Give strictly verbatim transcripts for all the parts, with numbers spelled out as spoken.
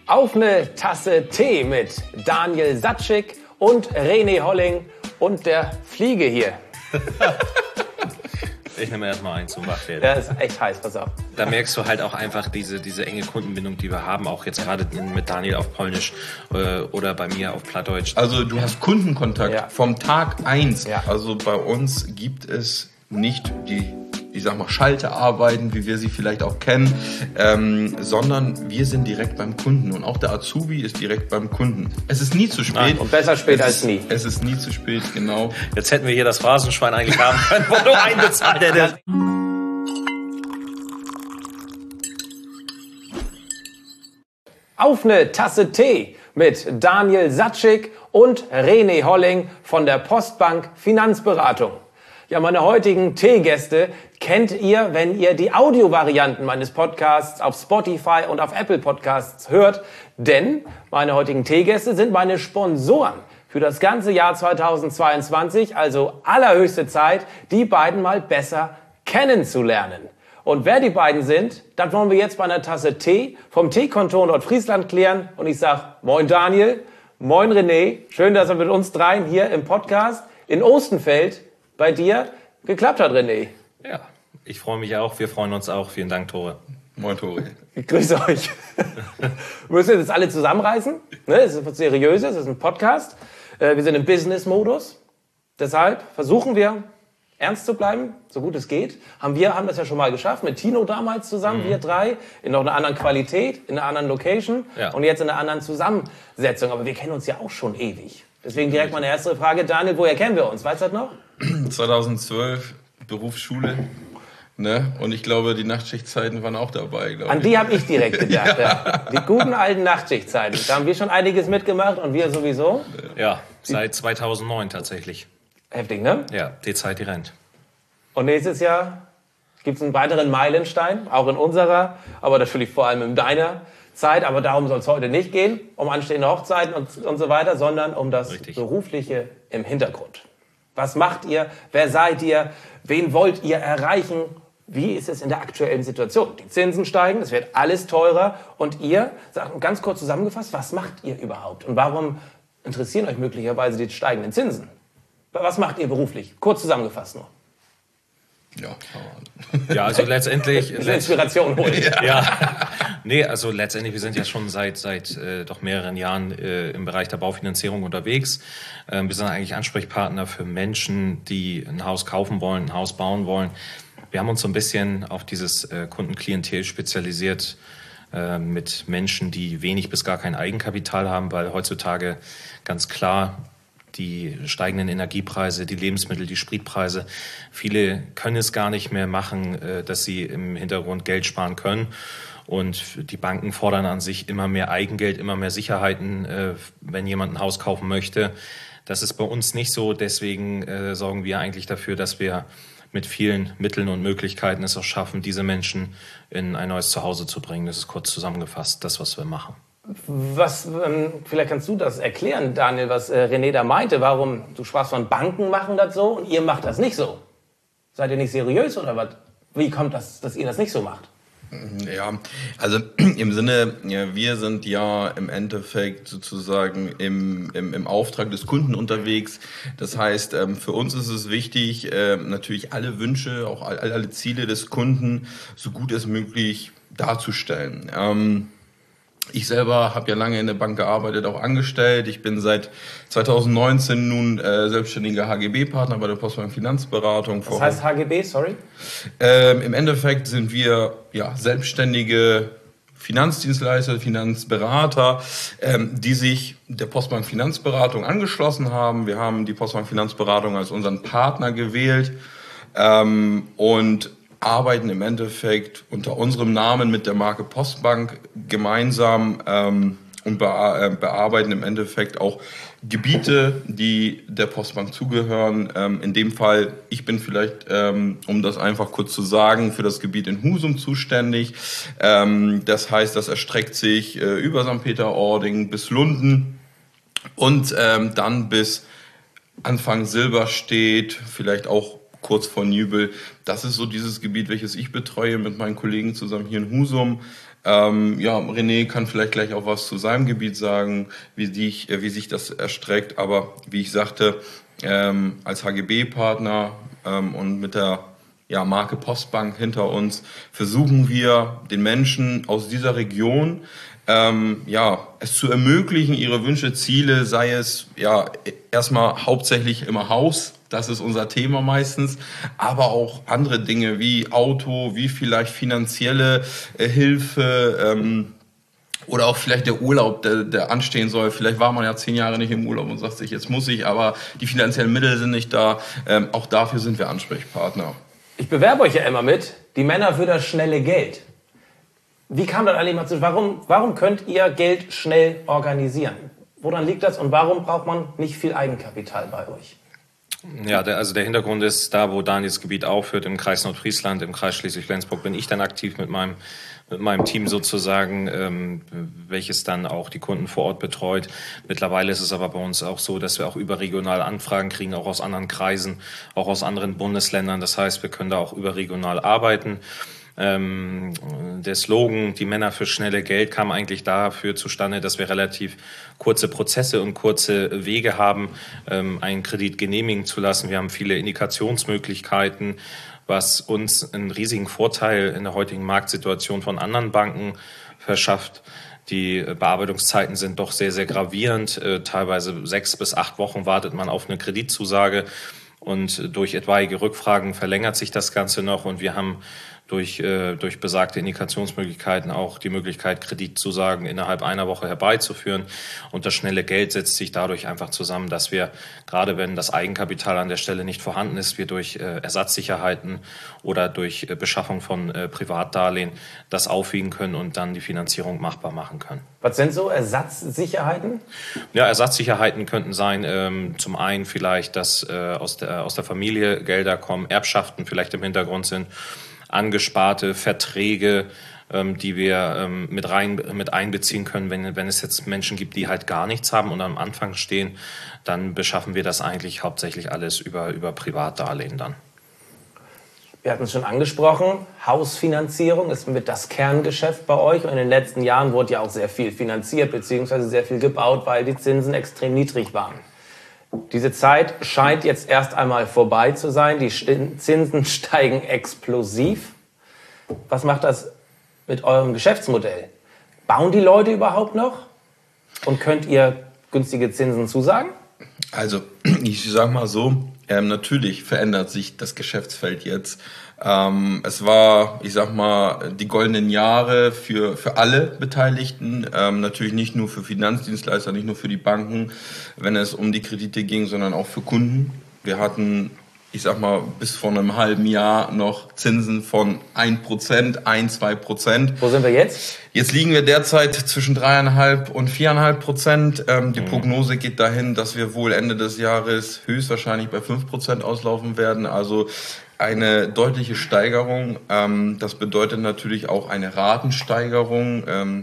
Auf eine Tasse Tee mit Daniel Satschik und René Holling und der Fliege hier. Ich nehme erstmal einen zum Wachwerden. Ja, ist echt heiß, pass auf. Da merkst du halt auch einfach diese, diese enge Kundenbindung, die wir haben, auch jetzt gerade mit Daniel auf Polnisch äh, oder bei mir auf Plattdeutsch. Also du hast Kundenkontakt ja. vom Tag eins. Ja. Also bei uns gibt es nicht die, ich sag mal, Schalterarbeiten, wie wir sie vielleicht auch kennen, ähm, sondern wir sind direkt beim Kunden und auch der Azubi ist direkt beim Kunden. Es ist nie zu spät. Nein, und besser spät es als ist, nie. Es ist nie zu spät, genau. Jetzt hätten wir hier das Phrasenschwein eigentlich haben können, wo du einbezahlt hättest. Auf eine Tasse Tee mit Daniel Satschik und René Holling von der Postbank Finanzberatung. Ja, meine heutigen Teegäste kennt ihr, wenn ihr die Audiovarianten meines Podcasts auf Spotify und auf Apple Podcasts hört. Denn meine heutigen Teegäste sind meine Sponsoren für das ganze Jahr zweitausendzweiundzwanzig. Also allerhöchste Zeit, die beiden mal besser kennenzulernen. Und wer die beiden sind, das wollen wir jetzt bei einer Tasse Tee vom Teekontor Nordfriesland klären. Und ich sag moin Daniel, moin René. Schön, dass er mit uns dreien hier im Podcast in Ostenfeld bei dir geklappt hat, René. Ja, ich freue mich auch. Wir freuen uns auch. Vielen Dank, Tore. Moin, Tore. Ich grüße euch. Wir müssen jetzt alle zusammenreißen. Es ist was Seriöses, es ist ein Podcast. Wir sind im Business-Modus. Deshalb versuchen wir, ernst zu bleiben, so gut es geht. Haben wir haben das ja schon mal geschafft, mit Tino damals zusammen, mhm. wir drei, in noch einer anderen Qualität, in einer anderen Location ja. und jetzt in einer anderen Zusammensetzung. Aber wir kennen uns ja auch schon ewig. Deswegen direkt meine erste Frage, Daniel, woher kennen wir uns? Weißt du das noch? zweitaudzwölf, Berufsschule. Ne? Und ich glaube, die Nachtschichtzeiten waren auch dabei. Glaube An ich. die habe ich direkt gedacht. ja. Ja. Die guten alten Nachtschichtzeiten. Da haben wir schon einiges mitgemacht und wir sowieso. Ja, seit zweitausendneun tatsächlich. Heftig, ne? Ja, die Zeit, die rennt. Und nächstes Jahr gibt es einen weiteren Meilenstein, auch in unserer, aber natürlich vor allem in deiner Zeit. Aber darum soll es heute nicht gehen, um anstehende Hochzeiten und, und so weiter, sondern um das Richtig. Berufliche im Hintergrund. Was macht ihr? Wer seid ihr? Wen wollt ihr erreichen? Wie ist es in der aktuellen Situation? Die Zinsen steigen, es wird alles teurer. Und ihr, sagt ganz kurz zusammengefasst, was macht ihr überhaupt? Und warum interessieren euch möglicherweise die steigenden Zinsen? Was macht ihr beruflich? Kurz zusammengefasst nur. Ja, ja, also letztendlich... Diese Inspiration holen. Ja. ja, nee, also letztendlich, wir sind ja schon seit seit äh, doch mehreren Jahren äh, im Bereich der Baufinanzierung unterwegs. Ähm, wir sind eigentlich Ansprechpartner für Menschen, die ein Haus kaufen wollen, ein Haus bauen wollen. Wir haben uns so ein bisschen auf dieses äh, Kundenklientel spezialisiert, äh, mit Menschen, die wenig bis gar kein Eigenkapital haben, weil heutzutage ganz klar die steigenden Energiepreise, die Lebensmittel, die Spritpreise. Viele können es gar nicht mehr machen, dass sie im Hintergrund Geld sparen können. Und die Banken fordern an sich immer mehr Eigengeld, immer mehr Sicherheiten, wenn jemand ein Haus kaufen möchte. Das ist bei uns nicht so. Deswegen sorgen wir eigentlich dafür, dass wir mit vielen Mitteln und Möglichkeiten es auch schaffen, diese Menschen in ein neues Zuhause zu bringen. Das ist kurz zusammengefasst, das, was wir machen. Was, ähm, vielleicht kannst du das erklären, Daniel, was äh, René da meinte. Warum, du sprachst von Banken machen das so und ihr macht das nicht so. Seid ihr nicht seriös oder was? Wie kommt das, dass ihr das nicht so macht? Ja, also im Sinne, ja, wir sind ja im Endeffekt sozusagen im, im, im Auftrag des Kunden unterwegs. Das heißt, ähm, für uns ist es wichtig, äh, natürlich alle Wünsche, auch all, alle Ziele des Kunden so gut als möglich darzustellen. Ähm, Ich selber habe ja lange in der Bank gearbeitet, auch angestellt. Ich bin seit zweitausendneunzehn nun äh, selbstständiger H G B-Partner bei der Postbank Finanzberatung. Was heißt H G B, sorry? Ähm, Im Endeffekt sind wir ja selbstständige Finanzdienstleister, Finanzberater, ähm, die sich der Postbank Finanzberatung angeschlossen haben. Wir haben die Postbank Finanzberatung als unseren Partner gewählt ähm, und arbeiten im Endeffekt unter unserem Namen mit der Marke Postbank gemeinsam ähm, und bea- äh, bearbeiten im Endeffekt auch Gebiete, die der Postbank zugehören. Ähm, in dem Fall, ich bin vielleicht, ähm, um das einfach kurz zu sagen, für das Gebiet in Husum zuständig. Ähm, das heißt, das erstreckt sich äh, über Sankt Peter-Ording bis Lunden und ähm, dann bis Anfang Silberstedt, vielleicht auch kurz vor Nübel. Das ist so dieses Gebiet, welches ich betreue mit meinen Kollegen zusammen hier in Husum. Ähm, ja, René kann vielleicht gleich auch was zu seinem Gebiet sagen, wie, die, wie sich das erstreckt. Aber wie ich sagte, ähm, als H G B-Partner ähm, und mit der ja, Marke Postbank hinter uns versuchen wir den Menschen aus dieser Region ähm, ja, es zu ermöglichen, ihre Wünsche, Ziele, sei es ja erstmal hauptsächlich im Haus. Das ist unser Thema meistens, aber auch andere Dinge wie Auto, wie vielleicht finanzielle äh, Hilfe ähm, oder auch vielleicht der Urlaub, der, der anstehen soll. Vielleicht war man ja zehn Jahre nicht im Urlaub und sagt sich, jetzt muss ich, aber die finanziellen Mittel sind nicht da. Ähm, auch dafür sind wir Ansprechpartner. Ich bewerbe euch ja immer mit, die Männer für das schnelle Geld. Wie kam das eigentlich mal zu? Warum, warum könnt ihr Geld schnell organisieren? Woran liegt das und warum braucht man nicht viel Eigenkapital bei euch? Ja, der, also der Hintergrund ist, da wo Daniels Gebiet aufhört, im Kreis Nordfriesland, im Kreis Schleswig-Flensburg, bin ich dann aktiv mit meinem, mit meinem Team sozusagen, ähm, welches dann auch die Kunden vor Ort betreut. Mittlerweile ist es aber bei uns auch so, dass wir auch überregional Anfragen kriegen, auch aus anderen Kreisen, auch aus anderen Bundesländern. Das heißt, wir können da auch überregional arbeiten. Ähm, der Slogan, die Männer für schnelle Geld, kam eigentlich dafür zustande, dass wir relativ kurze Prozesse und kurze Wege haben, ähm, einen Kredit genehmigen zu lassen. Wir haben viele Indikationsmöglichkeiten, was uns einen riesigen Vorteil in der heutigen Marktsituation von anderen Banken verschafft. Die Bearbeitungszeiten sind doch sehr, sehr gravierend. Äh, teilweise sechs bis acht Wochen wartet man auf eine Kreditzusage und durch etwaige Rückfragen verlängert sich das Ganze noch und wir haben durch, äh, durch besagte Indikationsmöglichkeiten auch die Möglichkeit, Kreditzusagen innerhalb einer Woche herbeizuführen. Und das schnelle Geld setzt sich dadurch einfach zusammen, dass wir, gerade wenn das Eigenkapital an der Stelle nicht vorhanden ist, wir durch äh, Ersatzsicherheiten oder durch äh, Beschaffung von äh, Privatdarlehen das aufwiegen können und dann die Finanzierung machbar machen können. Was sind so Ersatzsicherheiten? Ja, Ersatzsicherheiten könnten sein, ähm, zum einen vielleicht, dass äh, aus der, aus der Familie Gelder kommen, Erbschaften vielleicht im Hintergrund sind, angesparte Verträge, ähm, die wir ähm, mit rein mit einbeziehen können. Wenn, wenn es jetzt Menschen gibt, die halt gar nichts haben und am Anfang stehen, dann beschaffen wir das eigentlich hauptsächlich alles über, über Privatdarlehen dann. Wir hatten es schon angesprochen, Hausfinanzierung ist mit das Kerngeschäft bei euch. Und in den letzten Jahren wurde ja auch sehr viel finanziert bzw. sehr viel gebaut, weil die Zinsen extrem niedrig waren. Diese Zeit scheint jetzt erst einmal vorbei zu sein. Die Zinsen steigen explosiv. Was macht das mit eurem Geschäftsmodell? Bauen die Leute überhaupt noch? Und könnt ihr günstige Zinsen zusagen? Also, ich sag mal so, ähm, natürlich verändert sich das Geschäftsfeld jetzt. Ähm, es war, ich sag mal, die goldenen Jahre für, für alle Beteiligten, ähm, natürlich nicht nur für Finanzdienstleister, nicht nur für die Banken, wenn es um die Kredite ging, sondern auch für Kunden. Wir hatten, ich sag mal, bis vor einem halben Jahr noch Zinsen von ein Prozent, ein, zwei Prozent. Wo sind wir jetzt? Jetzt liegen wir derzeit zwischen drei Komma fünf und vier Komma fünf Prozent. Ähm, die mhm. Prognose geht dahin, dass wir wohl Ende des Jahres höchstwahrscheinlich bei fünf Prozent auslaufen werden. Also eine deutliche Steigerung. Ähm, das bedeutet natürlich auch eine Ratensteigerung. Ähm,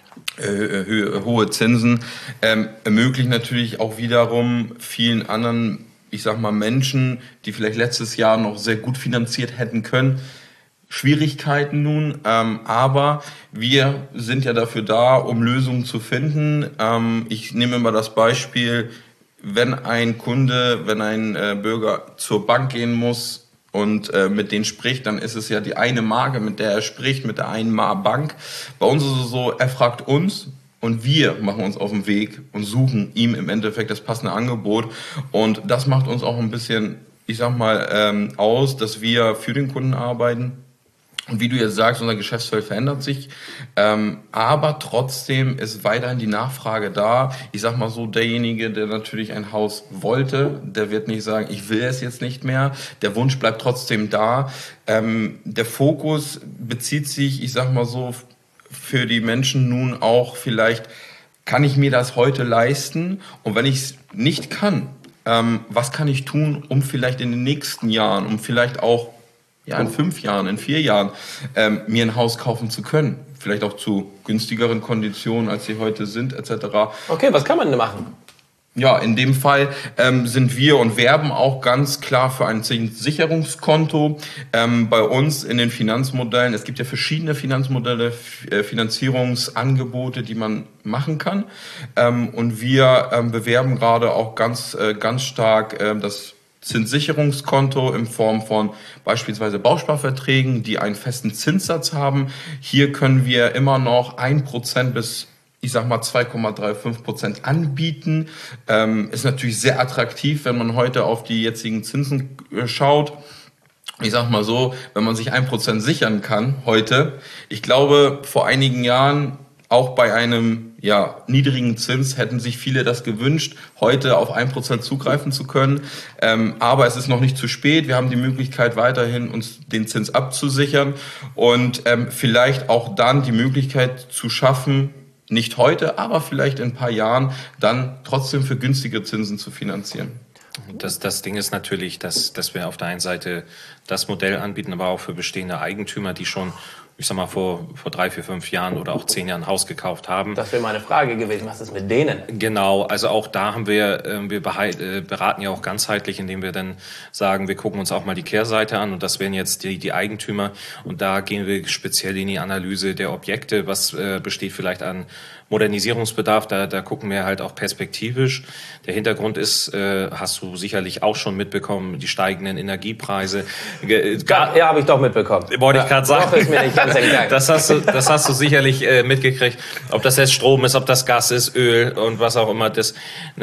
äh, hohe Zinsen ähm, ermöglichen natürlich auch wiederum vielen anderen, ich sag mal, Menschen, die vielleicht letztes Jahr noch sehr gut finanziert hätten können, Schwierigkeiten nun, ähm, aber wir sind ja dafür da, um Lösungen zu finden. Ähm, ich nehme immer das Beispiel, wenn ein Kunde, wenn ein äh, Bürger zur Bank gehen muss und äh, mit denen spricht, dann ist es ja die eine Marke, mit der er spricht, mit der einen Bank. Bei uns ist es so, er fragt uns und wir machen uns auf den Weg und suchen ihm im Endeffekt das passende Angebot. Und das macht uns auch ein bisschen, ich sag mal, ähm, aus, dass wir für den Kunden arbeiten. Und wie du jetzt sagst, unser Geschäftsfeld verändert sich, ähm, aber trotzdem ist weiterhin die Nachfrage da. Ich sag mal so, derjenige, der natürlich ein Haus wollte, der wird nicht sagen, ich will es jetzt nicht mehr. Der Wunsch bleibt trotzdem da. Ähm, der Fokus bezieht sich, ich sag mal so, für die Menschen nun auch vielleicht, kann ich mir das heute leisten? Und wenn ich es nicht kann, ähm, was kann ich tun, um vielleicht in den nächsten Jahren, um vielleicht auch ja, in fünf Jahren, in vier Jahren ähm, mir ein Haus kaufen zu können. Vielleicht auch zu günstigeren Konditionen, als sie heute sind, et cetera. Okay, was kann man denn machen? Ja, in dem Fall ähm, sind wir und werben auch ganz klar für ein Zinssicherungskonto. Ähm, bei uns in den Finanzmodellen, es gibt ja verschiedene Finanzmodelle, F- äh, Finanzierungsangebote, die man machen kann. Ähm, und wir ähm, bewerben gerade auch ganz, äh, ganz stark äh, das Zinssicherungskonto in Form von beispielsweise Bausparverträgen, die einen festen Zinssatz haben. Hier können wir immer noch ein Prozent bis ich sag mal zwei Komma fünfunddreißig Prozent anbieten. Ähm, ist natürlich sehr attraktiv, wenn man heute auf die jetzigen Zinsen äh, schaut. Ich sag mal so, wenn man sich ein Prozent sichern kann heute, ich glaube, vor einigen Jahren auch bei einem ja, niedrigen Zins hätten sich viele das gewünscht, heute auf ein Prozent zugreifen zu können. Ähm, aber es ist noch nicht zu spät. Wir haben die Möglichkeit, weiterhin uns den Zins abzusichern und ähm, vielleicht auch dann die Möglichkeit zu schaffen, nicht heute, aber vielleicht in ein paar Jahren dann trotzdem für günstige Zinsen zu finanzieren. Das, das Ding ist natürlich, dass, dass wir auf der einen Seite das Modell anbieten, aber auch für bestehende Eigentümer, die schon, ich sag mal, vor, vor drei, vier, fünf Jahren oder auch zehn Jahren ein Haus gekauft haben. Das wäre meine Frage gewesen. Was ist mit denen? Genau, also auch da haben wir, äh, wir beraten ja auch ganzheitlich, indem wir dann sagen, wir gucken uns auch mal die Kehrseite an und das wären jetzt die, die Eigentümer und da gehen wir speziell in die Analyse der Objekte, was äh, besteht vielleicht an Modernisierungsbedarf, da, da gucken wir halt auch perspektivisch. Der Hintergrund ist, äh, hast du sicherlich auch schon mitbekommen, die steigenden Energiepreise. Gar, ja, habe ich doch mitbekommen. Wollte ja, ich gerade sagen. Doch, ist mir nicht ganz entgangen. Das hast du, das hast du sicherlich äh, mitgekriegt. Ob das jetzt Strom ist, ob das Gas ist, Öl und was auch immer. Das,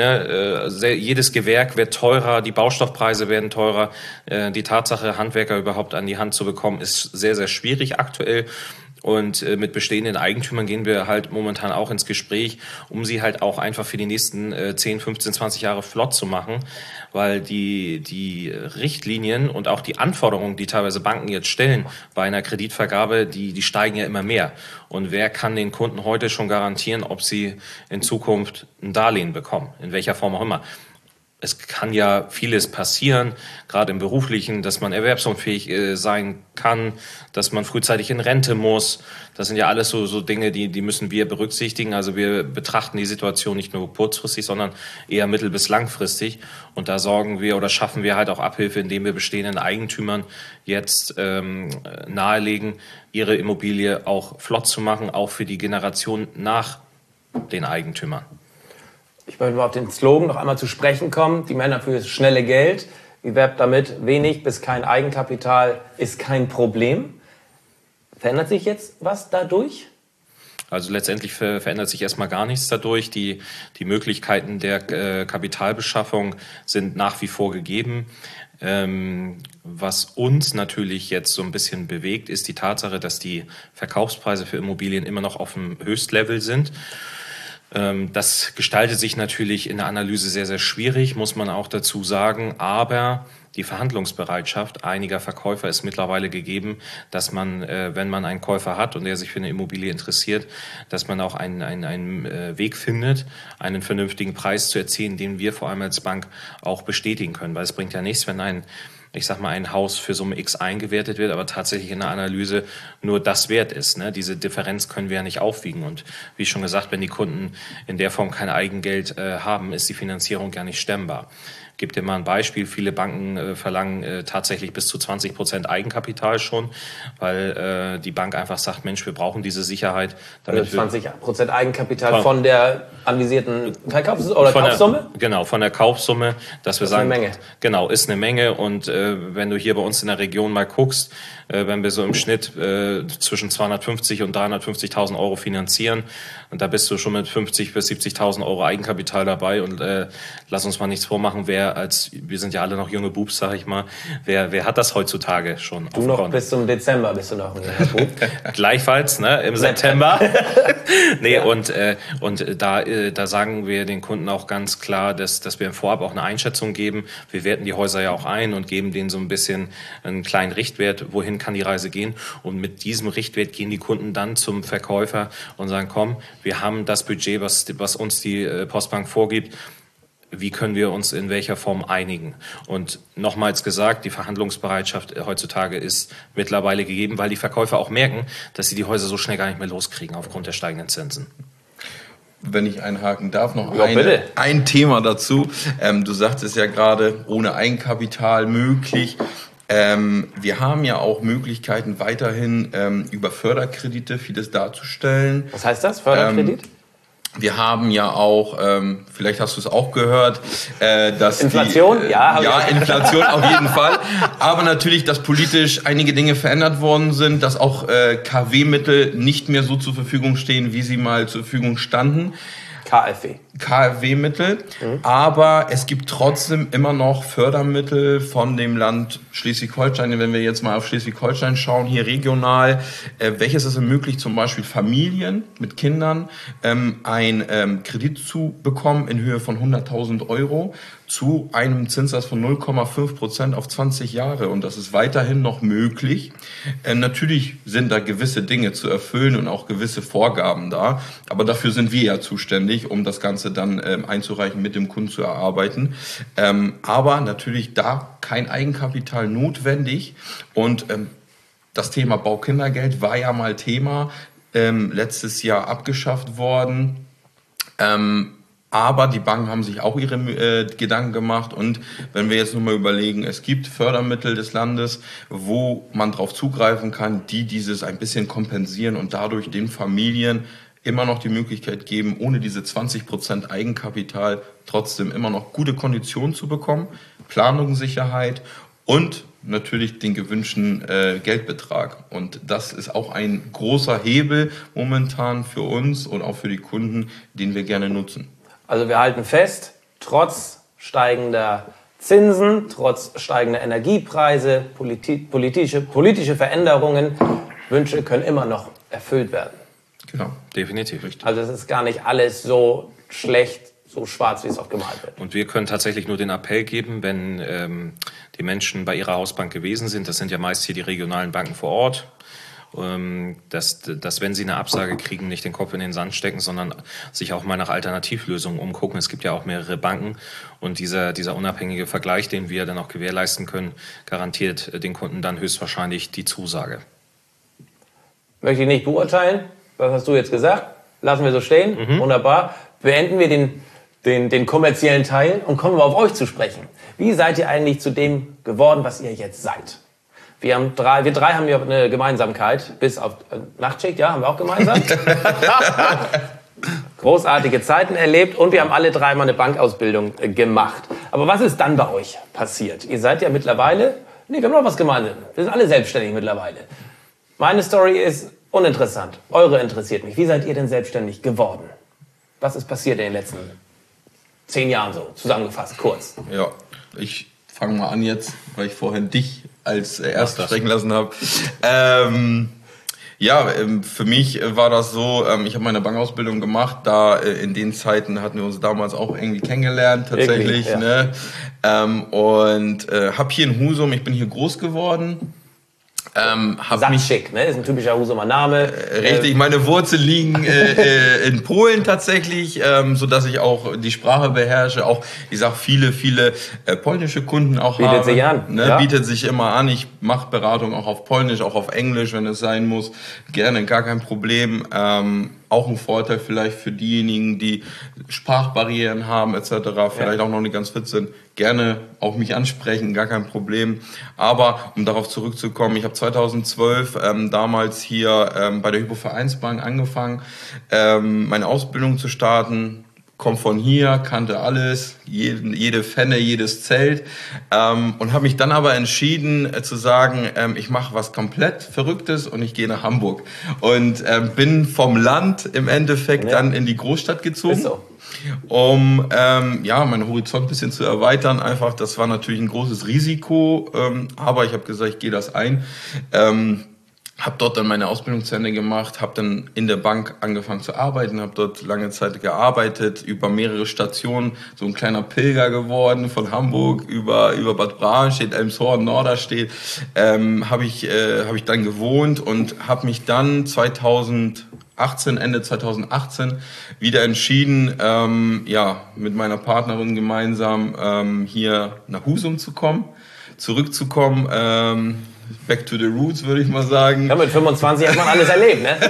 ne, äh, sehr, jedes Gewerk wird teurer, die Baustoffpreise werden teurer. Äh, die Tatsache, Handwerker überhaupt an die Hand zu bekommen, ist sehr, sehr schwierig aktuell. Und äh, mit bestehenden Eigentümern gehen wir halt momentan auch ins Gespräch, um sie halt auch einfach für die nächsten äh, zehn, fünfzehn, zwanzig Jahre flott zu machen, weil die die Richtlinien und auch die Anforderungen, die teilweise Banken jetzt stellen bei einer Kreditvergabe, die die steigen ja immer mehr. Und wer kann den Kunden heute schon garantieren, ob sie in Zukunft ein Darlehen bekommen, in welcher Form auch immer? Es kann ja vieles passieren, gerade im Beruflichen, dass man erwerbsunfähig äh, sein kann, dass man frühzeitig in Rente muss. Das sind ja alles so, so Dinge, die, die müssen wir berücksichtigen. Also wir betrachten die Situation nicht nur kurzfristig, sondern eher mittel- bis langfristig. Und da sorgen wir oder schaffen wir halt auch Abhilfe, indem wir bestehenden Eigentümern jetzt ähm, nahelegen, ihre Immobilie auch flott zu machen, auch für die Generation nach den Eigentümern. Ich möchte mal auf den Slogan noch einmal zu sprechen kommen. Die Männer für das schnelle Geld. Ihr werbt damit, wenig bis kein Eigenkapital ist kein Problem. Verändert sich jetzt was dadurch? Also letztendlich ver- verändert sich erstmal gar nichts dadurch. Die, die Möglichkeiten der äh, Kapitalbeschaffung sind nach wie vor gegeben. Ähm, was uns natürlich jetzt so ein bisschen bewegt, ist die Tatsache, dass die Verkaufspreise für Immobilien immer noch auf dem Höchstlevel sind. Das gestaltet sich natürlich in der Analyse sehr, sehr schwierig, muss man auch dazu sagen. Aber die Verhandlungsbereitschaft einiger Verkäufer ist mittlerweile gegeben, dass man, wenn man einen Käufer hat und der sich für eine Immobilie interessiert, dass man auch einen, einen, einen Weg findet, einen vernünftigen Preis zu erzielen, den wir vor allem als Bank auch bestätigen können. Weil es bringt ja nichts, wenn ein ich sag mal, ein Haus für Summe X eingewertet wird, aber tatsächlich in der Analyse nur das wert ist. Ne? Diese Differenz können wir ja nicht aufwiegen. Und wie schon gesagt, wenn die Kunden in der Form kein Eigengeld äh, haben, ist die Finanzierung gar nicht stemmbar. Ich gebe dir mal ein Beispiel. Viele Banken äh, verlangen äh, tatsächlich bis zu zwanzig Prozent Eigenkapital schon, weil äh, die Bank einfach sagt, Mensch, wir brauchen diese Sicherheit. Damit also zwanzig Prozent Eigenkapital von, von der anvisierten Verkaufs- oder von Kaufsumme? Der, genau, von der Kaufsumme. Dass wir das sagen, ist eine Menge. Genau, ist eine Menge. Und äh, wenn du hier bei uns in der Region mal guckst, äh, wenn wir so im Schnitt äh, zwischen zweihundertfünfzig und dreihundertfünfzigtausend Euro finanzieren, und da bist du schon mit fünfzig bis siebzigtausend Euro Eigenkapital dabei. Und äh, lass uns mal nichts vormachen, wer als, wir sind ja alle noch junge Bubs, sag ich mal, wer, wer hat das heutzutage schon? Du noch bis zum Dezember bist du noch ein junger Bub. Gleichfalls, ne, im September. nee, ja. und, äh, und da, äh, da sagen wir den Kunden auch ganz klar, dass, dass wir im Vorab auch eine Einschätzung geben. Wir werten die Häuser ja auch ein und geben denen so ein bisschen einen kleinen Richtwert, wohin kann die Reise gehen. Und mit diesem Richtwert gehen die Kunden dann zum Verkäufer und sagen, komm, wir haben das Budget, was, was uns die Postbank vorgibt. Wie können wir uns in welcher Form einigen? Und nochmals gesagt, die Verhandlungsbereitschaft heutzutage ist mittlerweile gegeben, weil die Verkäufer auch merken, dass sie die Häuser so schnell gar nicht mehr loskriegen aufgrund der steigenden Zinsen. wenn ich einhaken darf, noch Ja, eine, ein Thema dazu. Ähm, du sagtest ja gerade, ohne Eigenkapital möglich. Ähm, wir haben ja auch Möglichkeiten, weiterhin ähm, über Förderkredite vieles darzustellen. Was heißt das, Förderkredit? Ähm, Wir haben ja auch, ähm, vielleicht hast du es auch gehört, äh, dass Inflation? Die, äh, ja, ja, Inflation auf jeden Fall. Aber natürlich, dass politisch einige Dinge verändert worden sind, dass auch äh, K W-Mittel nicht mehr so zur Verfügung stehen, wie sie mal zur Verfügung standen. K f W. K f W-Mittel, mhm. Aber es gibt trotzdem immer noch Fördermittel von dem Land Schleswig-Holstein. Wenn wir jetzt mal auf Schleswig-Holstein schauen, hier regional, äh, welches es ermöglicht, zum Beispiel Familien mit Kindern ähm, einen ähm, Kredit zu bekommen in Höhe von hunderttausend Euro zu einem Zinssatz von null Komma fünf Prozent auf zwanzig Jahre. Und das ist weiterhin noch möglich. Ähm, natürlich sind da gewisse Dinge zu erfüllen und auch gewisse Vorgaben da. Aber dafür sind wir ja zuständig, um das Ganze dann ähm, einzureichen, mit dem Kunden zu erarbeiten. Ähm, aber natürlich da kein Eigenkapital notwendig. Und ähm, das Thema Baukindergeld war ja mal Thema, ähm, letztes Jahr abgeschafft worden. Ähm, Aber die Banken haben sich auch ihre äh, Gedanken gemacht. Und wenn wir jetzt nur mal überlegen, es gibt Fördermittel des Landes, wo man drauf zugreifen kann, die dieses ein bisschen kompensieren und dadurch den Familien immer noch die Möglichkeit geben, ohne diese zwanzig Prozent Eigenkapital trotzdem immer noch gute Konditionen zu bekommen, Planungssicherheit und natürlich den gewünschten äh, Geldbetrag. Und das ist auch ein großer Hebel momentan für uns und auch für die Kunden, den wir gerne nutzen. Also wir halten fest, trotz steigender Zinsen, trotz steigender Energiepreise, politi- politische, politische Veränderungen, Wünsche können immer noch erfüllt werden. Genau, definitiv. Richtig. Also es ist gar nicht alles so schlecht, so schwarz, wie es oft gemalt wird. Und wir können tatsächlich nur den Appell geben, wenn ähm, die Menschen bei ihrer Hausbank gewesen sind, das sind ja meist hier die regionalen Banken vor Ort, Dass, dass, wenn sie eine Absage kriegen, nicht den Kopf in den Sand stecken, sondern sich auch mal nach Alternativlösungen umgucken. Es gibt ja auch mehrere Banken und dieser, dieser unabhängige Vergleich, den wir dann auch gewährleisten können, garantiert den Kunden dann höchstwahrscheinlich die Zusage. Möchte ich nicht beurteilen. Was hast du jetzt gesagt? Lassen wir so stehen. Mhm. Wunderbar. Beenden wir den, den, den kommerziellen Teil und kommen wir auf euch zu sprechen. Wie seid ihr eigentlich zu dem geworden, was ihr jetzt seid? Wir, haben drei, wir drei haben ja eine Gemeinsamkeit, bis auf äh, Nachtschicht, ja, haben wir auch gemeinsam. Großartige Zeiten erlebt und wir haben alle drei mal eine Bankausbildung äh, gemacht. Aber was ist dann bei euch passiert? Ihr seid ja mittlerweile, nee, wir haben noch was gemeinsam. Wir sind alle selbstständig mittlerweile. Meine Story ist uninteressant. Eure interessiert mich. Wie seid ihr denn selbstständig geworden? Was ist passiert in den letzten zehn Jahren so, zusammengefasst, kurz? Ja, ich fange mal an jetzt, weil ich vorhin dich als äh, erst sprechen lassen habe. Ähm, ja, ähm, für mich war das so, ähm, ich habe meine Bankausbildung gemacht, da äh, in den Zeiten hatten wir uns damals auch irgendwie kennengelernt, tatsächlich. Ja. Ne? Ähm, und äh, habe hier in Husum, ich bin hier groß geworden. Ähm, Satschik, ne? Ist ein typischer Husumer Name. Äh, richtig, meine Wurzeln liegen äh, in Polen tatsächlich, ähm, so dass ich auch die Sprache beherrsche. Auch, ich sag viele, viele äh, polnische Kunden auch bietet habe. sich an. Ne? Ja. Bietet sich immer an. Ich mache Beratung auch auf Polnisch, auch auf Englisch, wenn es sein muss. Gerne, gar kein Problem. Ähm, auch ein Vorteil vielleicht für diejenigen, die Sprachbarrieren haben et cetera, vielleicht ja. auch noch nicht ganz fit sind. Gerne auch mich ansprechen, gar kein Problem. Aber um darauf zurückzukommen, ich habe zweitausendzwölf ähm, damals hier ähm, bei der Hypo-Vereinsbank angefangen, ähm, meine Ausbildung zu starten. Komm von hier, kannte alles, jede, jede Pfenne, jedes Zelt ähm, und habe mich dann aber entschieden äh, zu sagen, ähm, ich mache was komplett Verrücktes und ich gehe nach Hamburg und ähm, bin vom Land im Endeffekt ja. dann in die Großstadt gezogen. Ist so. Um ähm, ja, meinen Horizont ein bisschen zu erweitern. Einfach, das war natürlich ein großes Risiko, ähm, aber ich habe gesagt, ich gehe das ein. Ähm, Habe dort dann meine Ausbildung zu Ende gemacht, habe dann in der Bank angefangen zu arbeiten, habe dort lange Zeit gearbeitet, über mehrere Stationen, so ein kleiner Pilger geworden, von Hamburg über über Bad Bramstedt, Elmshorn, Norderstedt, ähm, habe ich äh, habe ich dann gewohnt und habe mich dann zweitausendachtzehn, Ende zweitausendachtzehn wieder entschieden, ähm, ja, mit meiner Partnerin gemeinsam ähm, hier nach Husum zu kommen, zurückzukommen. Ähm, back to the roots, würde ich mal sagen. Ja, mit fünfundzwanzig hat man alles erlebt, ne?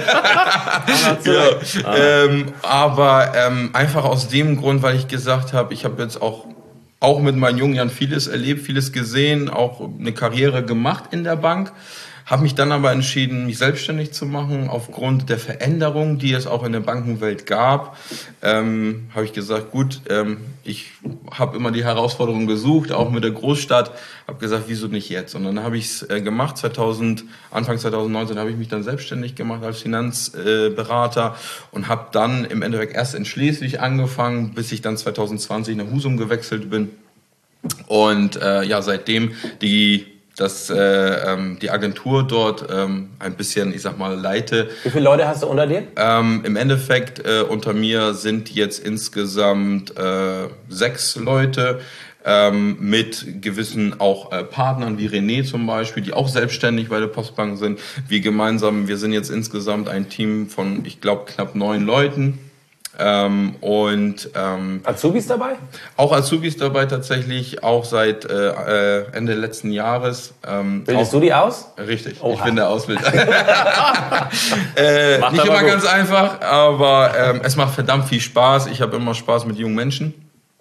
ja, ah. ähm, aber ähm, einfach aus dem Grund, weil ich gesagt habe, ich habe jetzt auch, auch mit meinen jungen Jahren vieles erlebt, vieles gesehen, auch eine Karriere gemacht in der Bank. Habe mich dann aber entschieden, mich selbstständig zu machen. Aufgrund der Veränderung, die es auch in der Bankenwelt gab, ähm, habe ich gesagt, gut, ähm, ich habe immer die Herausforderung gesucht, auch mit der Großstadt. Habe gesagt, wieso nicht jetzt? Und dann habe ich es äh, gemacht. zweitausend, Anfang zweitausendneunzehn habe ich mich dann selbstständig gemacht als Finanzberater äh, und habe dann im Endeffekt erst in Schleswig angefangen, bis ich dann zweitausendzwanzig nach Husum gewechselt bin. Und äh, ja, seitdem die dass äh, ähm, die Agentur dort ähm, ein bisschen, ich sag mal, leite. Wie viele Leute hast du unter dir? Ähm, Im Endeffekt äh, unter mir sind jetzt insgesamt äh, sechs Leute ähm, mit gewissen auch äh, Partnern wie René zum Beispiel, die auch selbstständig bei der Postbank sind. Wir gemeinsam, wir sind jetzt insgesamt ein Team von, ich glaube, knapp neun Leuten. Ähm, und ähm, Azubis dabei? Auch Azubis dabei tatsächlich, auch seit äh, Ende letzten Jahres. Ähm, Bildest auch, du die aus? Richtig, Oha. Ich bin der Ausbilder. äh, nicht immer gut. Ganz einfach, aber ähm, es macht verdammt viel Spaß. Ich habe immer Spaß mit jungen Menschen.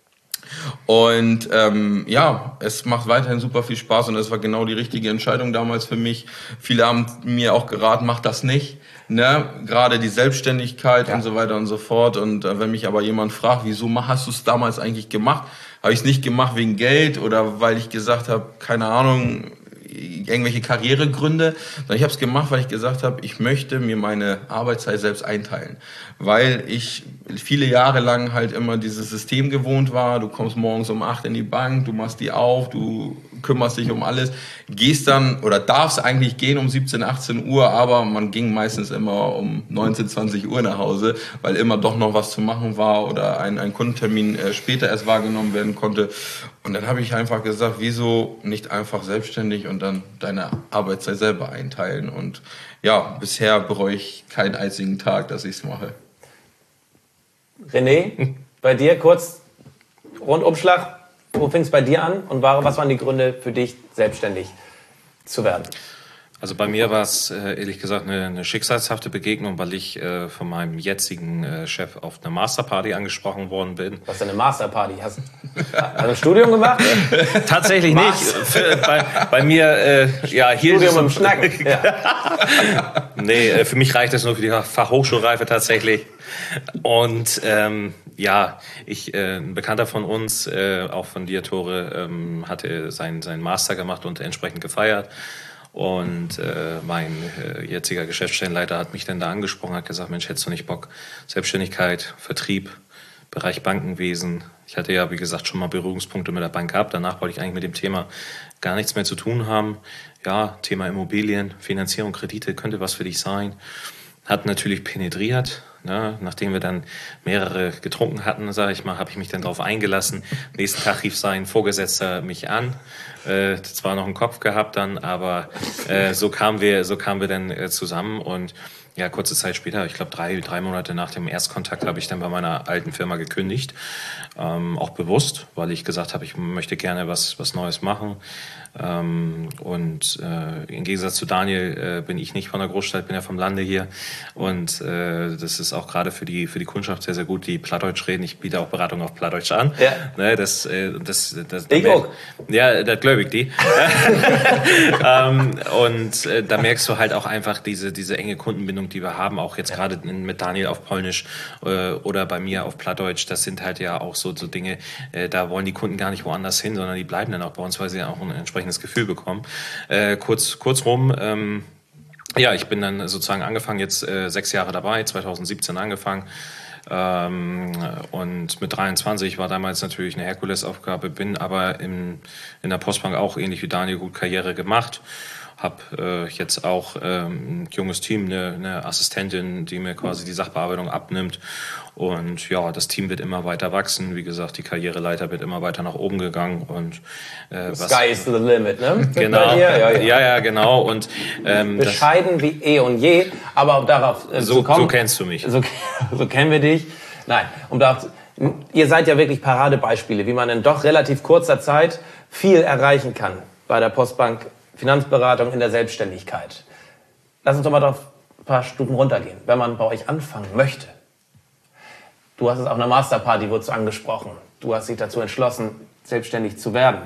Und ähm, ja, es macht weiterhin super viel Spaß und es war genau die richtige Entscheidung damals für mich. Viele haben mir auch geraten, mach das nicht. Ne? Gerade die Selbstständigkeit ja. und so weiter und so fort. Und äh, wenn mich aber jemand fragt, wieso hast du es damals eigentlich gemacht? Habe ich es nicht gemacht wegen Geld oder weil ich gesagt habe, keine Ahnung, irgendwelche Karrieregründe, sondern ich habe es gemacht, weil ich gesagt habe, ich möchte mir meine Arbeitszeit selbst einteilen, weil ich viele Jahre lang halt immer dieses System gewohnt war. Du kommst morgens um acht in die Bank, du machst die auf, du kümmerst dich um alles, gehst dann oder darfst eigentlich gehen um siebzehn, achtzehn Uhr, aber man ging meistens immer um neunzehn, zwanzig Uhr nach Hause, weil immer doch noch was zu machen war oder ein, ein Kundentermin äh, später erst wahrgenommen werden konnte. Und dann habe ich einfach gesagt, wieso nicht einfach selbstständig und dann deine Arbeitszeit selber einteilen. Und ja, bisher bereue ich keinen einzigen Tag, dass ich es mache. René, bei dir kurz Rundumschlag. Wo fing es bei dir an und was waren die Gründe für dich, selbstständig zu werden? Also bei mir war es äh, ehrlich gesagt eine, eine schicksalshafte Begegnung, weil ich äh, von meinem jetzigen äh, Chef auf eine Masterparty angesprochen worden bin. Was ist denn eine Masterparty? Hast du ein Studium gemacht? Tatsächlich nicht. Für, bei, bei mir, äh, ja, hier Studium im Schnacken. Ja. Nee, äh, für mich reicht das nur für die Fachhochschulreife tatsächlich. Und ähm, ja, ich, äh, ein Bekannter von uns, äh, auch von dir, Tore, ähm, hatte seinen sein Master gemacht und entsprechend gefeiert. Und äh, mein äh, jetziger Geschäftsstellenleiter hat mich dann da angesprochen, hat gesagt, Mensch, hättest du nicht Bock, Selbstständigkeit, Vertrieb, Bereich Bankenwesen. Ich hatte ja, wie gesagt, schon mal Berührungspunkte mit der Bank gehabt. Danach wollte ich eigentlich mit dem Thema gar nichts mehr zu tun haben. Ja, Thema Immobilien, Finanzierung, Kredite könnte was für dich sein. Hat natürlich penetriert. Ne? Nachdem wir dann mehrere getrunken hatten, sage ich mal, habe ich mich dann darauf eingelassen. Nächsten Tag rief sein Vorgesetzter mich an. Äh, zwar noch einen Kopf gehabt dann, aber äh, so kamen wir, so kamen wir dann äh, zusammen und ja, kurze Zeit später, ich glaube drei, drei Monate nach dem Erstkontakt, habe ich dann bei meiner alten Firma gekündigt. Ähm, auch bewusst, weil ich gesagt habe, ich möchte gerne was, was Neues machen. Ähm, und äh, im Gegensatz zu Daniel äh, bin ich nicht von der Großstadt, bin ja vom Lande hier. Und äh, das ist auch gerade für die, für die Kundschaft sehr, sehr gut, die Plattdeutsch reden. Ich biete auch Beratung auf Plattdeutsch an. Ja. Ne, das, äh, das, das, ich da auch. Ja, das glaube ich die. ähm, und äh, da merkst du halt auch einfach diese, diese enge Kundenbindung, die wir haben, auch jetzt gerade mit Daniel auf Polnisch äh, oder bei mir auf Plattdeutsch. Das sind halt ja auch so, so Dinge, äh, da wollen die Kunden gar nicht woanders hin, sondern die bleiben dann auch bei uns, weil sie auch ein entsprechendes Gefühl bekommen. Äh, kurz, kurz rum, ähm, ja, ich bin dann sozusagen angefangen, jetzt äh, sechs Jahre dabei, zweitausendsiebzehn angefangen. Ähm, und mit dreiundzwanzig war damals natürlich eine Herkulesaufgabe, bin aber in, in der Postbank auch ähnlich wie Daniel gut Karriere gemacht. Habe äh, jetzt auch ähm, ein junges Team, eine, eine Assistentin, die mir quasi die Sachbearbeitung abnimmt. Und ja, das Team wird immer weiter wachsen. Wie gesagt, die Karriereleiter wird immer weiter nach oben gegangen. Und äh, was, Sky is the limit, ne? Genau. Ja, ja. ja, ja, genau. Und ähm, bescheiden wie eh und je, aber um darauf äh, so, zu kommen. So kennst du mich. So, so kennen wir dich. Nein, um darauf, ihr seid ja wirklich Paradebeispiele, wie man in doch relativ kurzer Zeit viel erreichen kann bei der Postbank Finanzberatung in der Selbstständigkeit. Lass uns doch mal auf ein paar Stufen runtergehen. Wenn man bei euch anfangen möchte, du hast es auf einer Masterparty, wurdest du angesprochen. Du hast dich dazu entschlossen, selbstständig zu werden.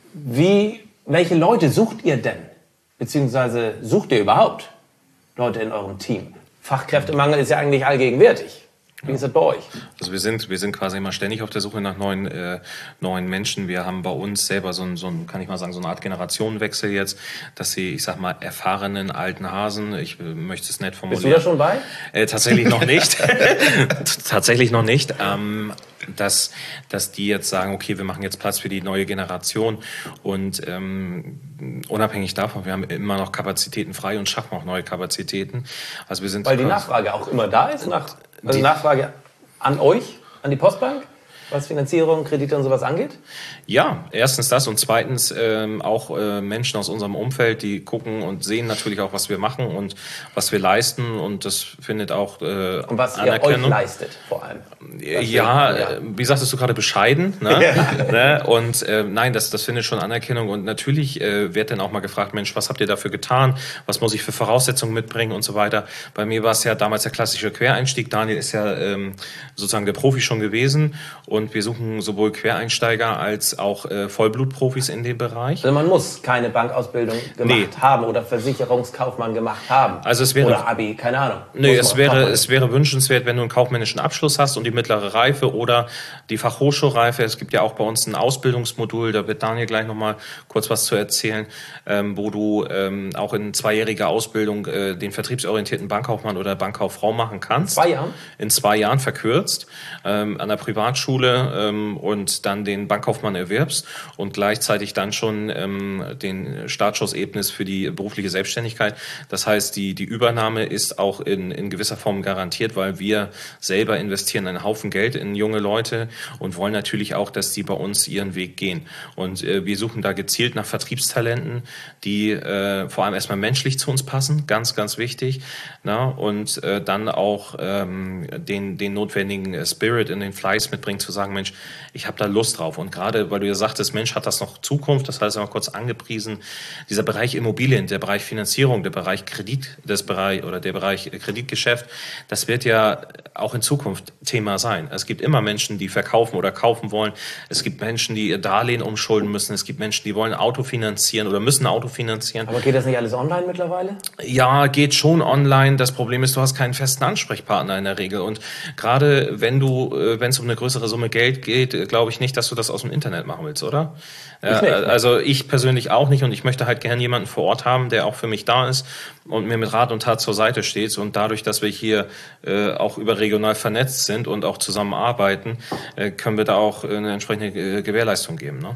Wie, welche Leute sucht ihr denn? Beziehungsweise sucht ihr überhaupt Leute in eurem Team? Fachkräftemangel ist ja eigentlich allgegenwärtig. Wie ist das bei euch? Also wir sind, wir sind quasi immer ständig auf der Suche nach neuen, äh, neuen Menschen. Wir haben bei uns selber so ein, so ein, kann ich mal sagen, so eine Art Generationenwechsel jetzt, dass sie, ich sag mal, erfahrenen alten Hasen, ich äh, möchte es nicht formulieren. Bist du da schon bei? Äh, tatsächlich noch nicht. tatsächlich noch nicht. Ähm, dass, dass die jetzt sagen, okay, wir machen jetzt Platz für die neue Generation und ähm, unabhängig davon, wir haben immer noch Kapazitäten frei und schaffen auch neue Kapazitäten. Also wir sind Weil die Nachfrage auch immer da ist, nach, also die Nachfrage an euch, an die Postbank, was Finanzierung, Kredite und sowas angeht? Ja, erstens das und zweitens ähm, auch äh, Menschen aus unserem Umfeld, die gucken und sehen natürlich auch, was wir machen und was wir leisten und das findet auch äh, und was Anerkennung. Ihr euch leistet vor allem. Ja, ja, ja, wie sagtest du gerade, bescheiden. Ne? Ja. Ne? Und äh, nein, das, das findet schon Anerkennung und natürlich äh, wird dann auch mal gefragt, Mensch, was habt ihr dafür getan? Was muss ich für Voraussetzungen mitbringen und so weiter? Bei mir war es ja damals der klassische Quereinstieg. Daniel ist ja ähm, sozusagen der Profi schon gewesen und wir suchen sowohl Quereinsteiger als auch äh, Vollblutprofis in dem Bereich. Also man muss keine Bankausbildung gemacht nee. haben oder Versicherungskaufmann gemacht haben. Also es wäre, oder Abi, keine Ahnung. Nee, es wäre, es wäre wünschenswert, wenn du einen kaufmännischen Abschluss hast und die mittlere Reife oder die Fachhochschulreife. Es gibt ja auch bei uns ein Ausbildungsmodul, da wird Daniel gleich nochmal kurz was zu erzählen, ähm, wo du ähm, auch in zweijähriger Ausbildung äh, den vertriebsorientierten Bankkaufmann oder Bankkauffrau machen kannst. In zwei Jahren? In zwei Jahren verkürzt, ähm, an der Privatschule ähm, und dann den Bankkaufmann erwirbst und gleichzeitig dann schon ähm, den Startschuss ebnest für die berufliche Selbstständigkeit. Das heißt, die, die Übernahme ist auch in, in gewisser Form garantiert, weil wir selber investieren einen Haufen Geld in junge Leute und wollen natürlich auch, dass die bei uns ihren Weg gehen. Und äh, wir suchen da gezielt nach Vertriebstalenten, die äh, vor allem erstmal menschlich zu uns passen, ganz, ganz wichtig. Na? Und äh, dann auch ähm, den, den notwendigen Spirit in den Fleiß mitbringen, zu sagen, Mensch, ich habe da Lust drauf. Und gerade, weil du ja sagtest, Mensch, hat das noch Zukunft, das heißt, mal kurz angepriesen, dieser Bereich Immobilien, der Bereich Finanzierung, der Bereich Kredit, das Bereich oder der Bereich Kreditgeschäft, das wird ja auch in Zukunft Thema sein. Es gibt immer Menschen, die verkaufen oder kaufen wollen. Es gibt Menschen, die ihr Darlehen umschulden müssen. Es gibt Menschen, die wollen ein Auto finanzieren oder müssen ein Auto finanzieren. Aber geht das nicht alles online mittlerweile? Ja, geht schon online. Das Problem ist, du hast keinen festen Ansprechpartner in der Regel. Und gerade wenn du, wenn es um eine größere Summe Geld geht, glaube ich nicht, dass du das aus dem Internet machen willst, oder? Ja, nicht, also ich persönlich auch nicht und ich möchte halt gerne jemanden vor Ort haben, der auch für mich da ist und mir mit Rat und Tat zur Seite steht. Und dadurch, dass wir hier äh, auch überregional vernetzt sind und auch zusammenarbeiten, äh, können wir da auch eine entsprechende äh, Gewährleistung geben. Ne?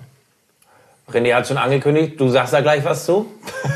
René hat schon angekündigt, du sagst da gleich was zu.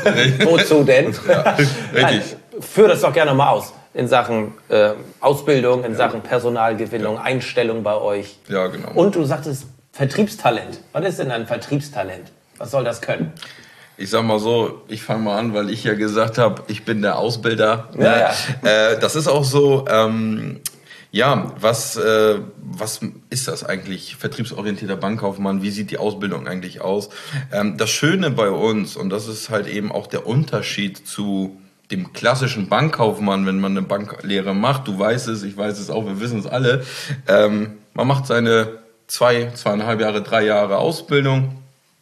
Wozu denn? Ja, richtig. Nein, führ das doch gerne mal aus in Sachen äh, Ausbildung, in ja. Sachen Personalgewinnung, ja. Einstellung bei euch. Ja, genau. Und du sagtest Vertriebstalent. Was ist denn ein Vertriebstalent? Was soll das können? Ich sag mal so, ich fange mal an, weil ich ja gesagt habe, ich bin der Ausbilder. Ja, ja. Äh, das ist auch so, ähm, ja, was, äh, was ist das eigentlich, vertriebsorientierter Bankkaufmann? Wie sieht die Ausbildung eigentlich aus? Ähm, das Schöne bei uns, und das ist halt eben auch der Unterschied zu dem klassischen Bankkaufmann, wenn man eine Banklehre macht, du weißt es, ich weiß es auch, wir wissen es alle, ähm, man macht seine zwei, zweieinhalb Jahre, drei Jahre Ausbildung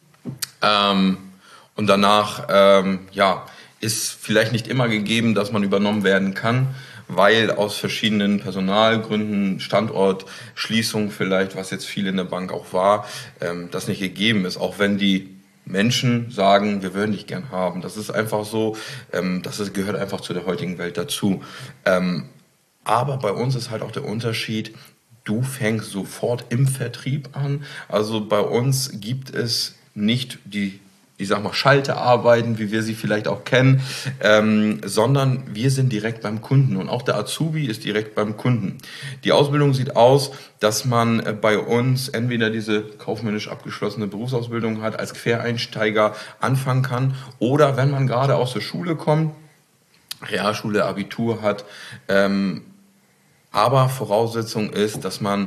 ähm, und danach ähm, ja, ist vielleicht nicht immer gegeben, dass man übernommen werden kann, weil aus verschiedenen Personalgründen, Standortschließung vielleicht, was jetzt viel in der Bank auch war, ähm, das nicht gegeben ist, auch wenn die Menschen sagen, wir würden dich gern haben. Das ist einfach so, ähm, das ist, gehört einfach zu der heutigen Welt dazu. Ähm, aber bei uns ist halt auch der Unterschied, du fängst sofort im Vertrieb an. Also bei uns gibt es nicht die, ich sag mal, Schalterarbeiten, wie wir sie vielleicht auch kennen, ähm, sondern wir sind direkt beim Kunden und auch der Azubi ist direkt beim Kunden. Die Ausbildung sieht aus, dass man bei uns entweder diese kaufmännisch abgeschlossene Berufsausbildung hat, als Quereinsteiger anfangen kann oder wenn man gerade aus der Schule kommt, Realschule, Abitur hat, ähm, aber Voraussetzung ist, dass man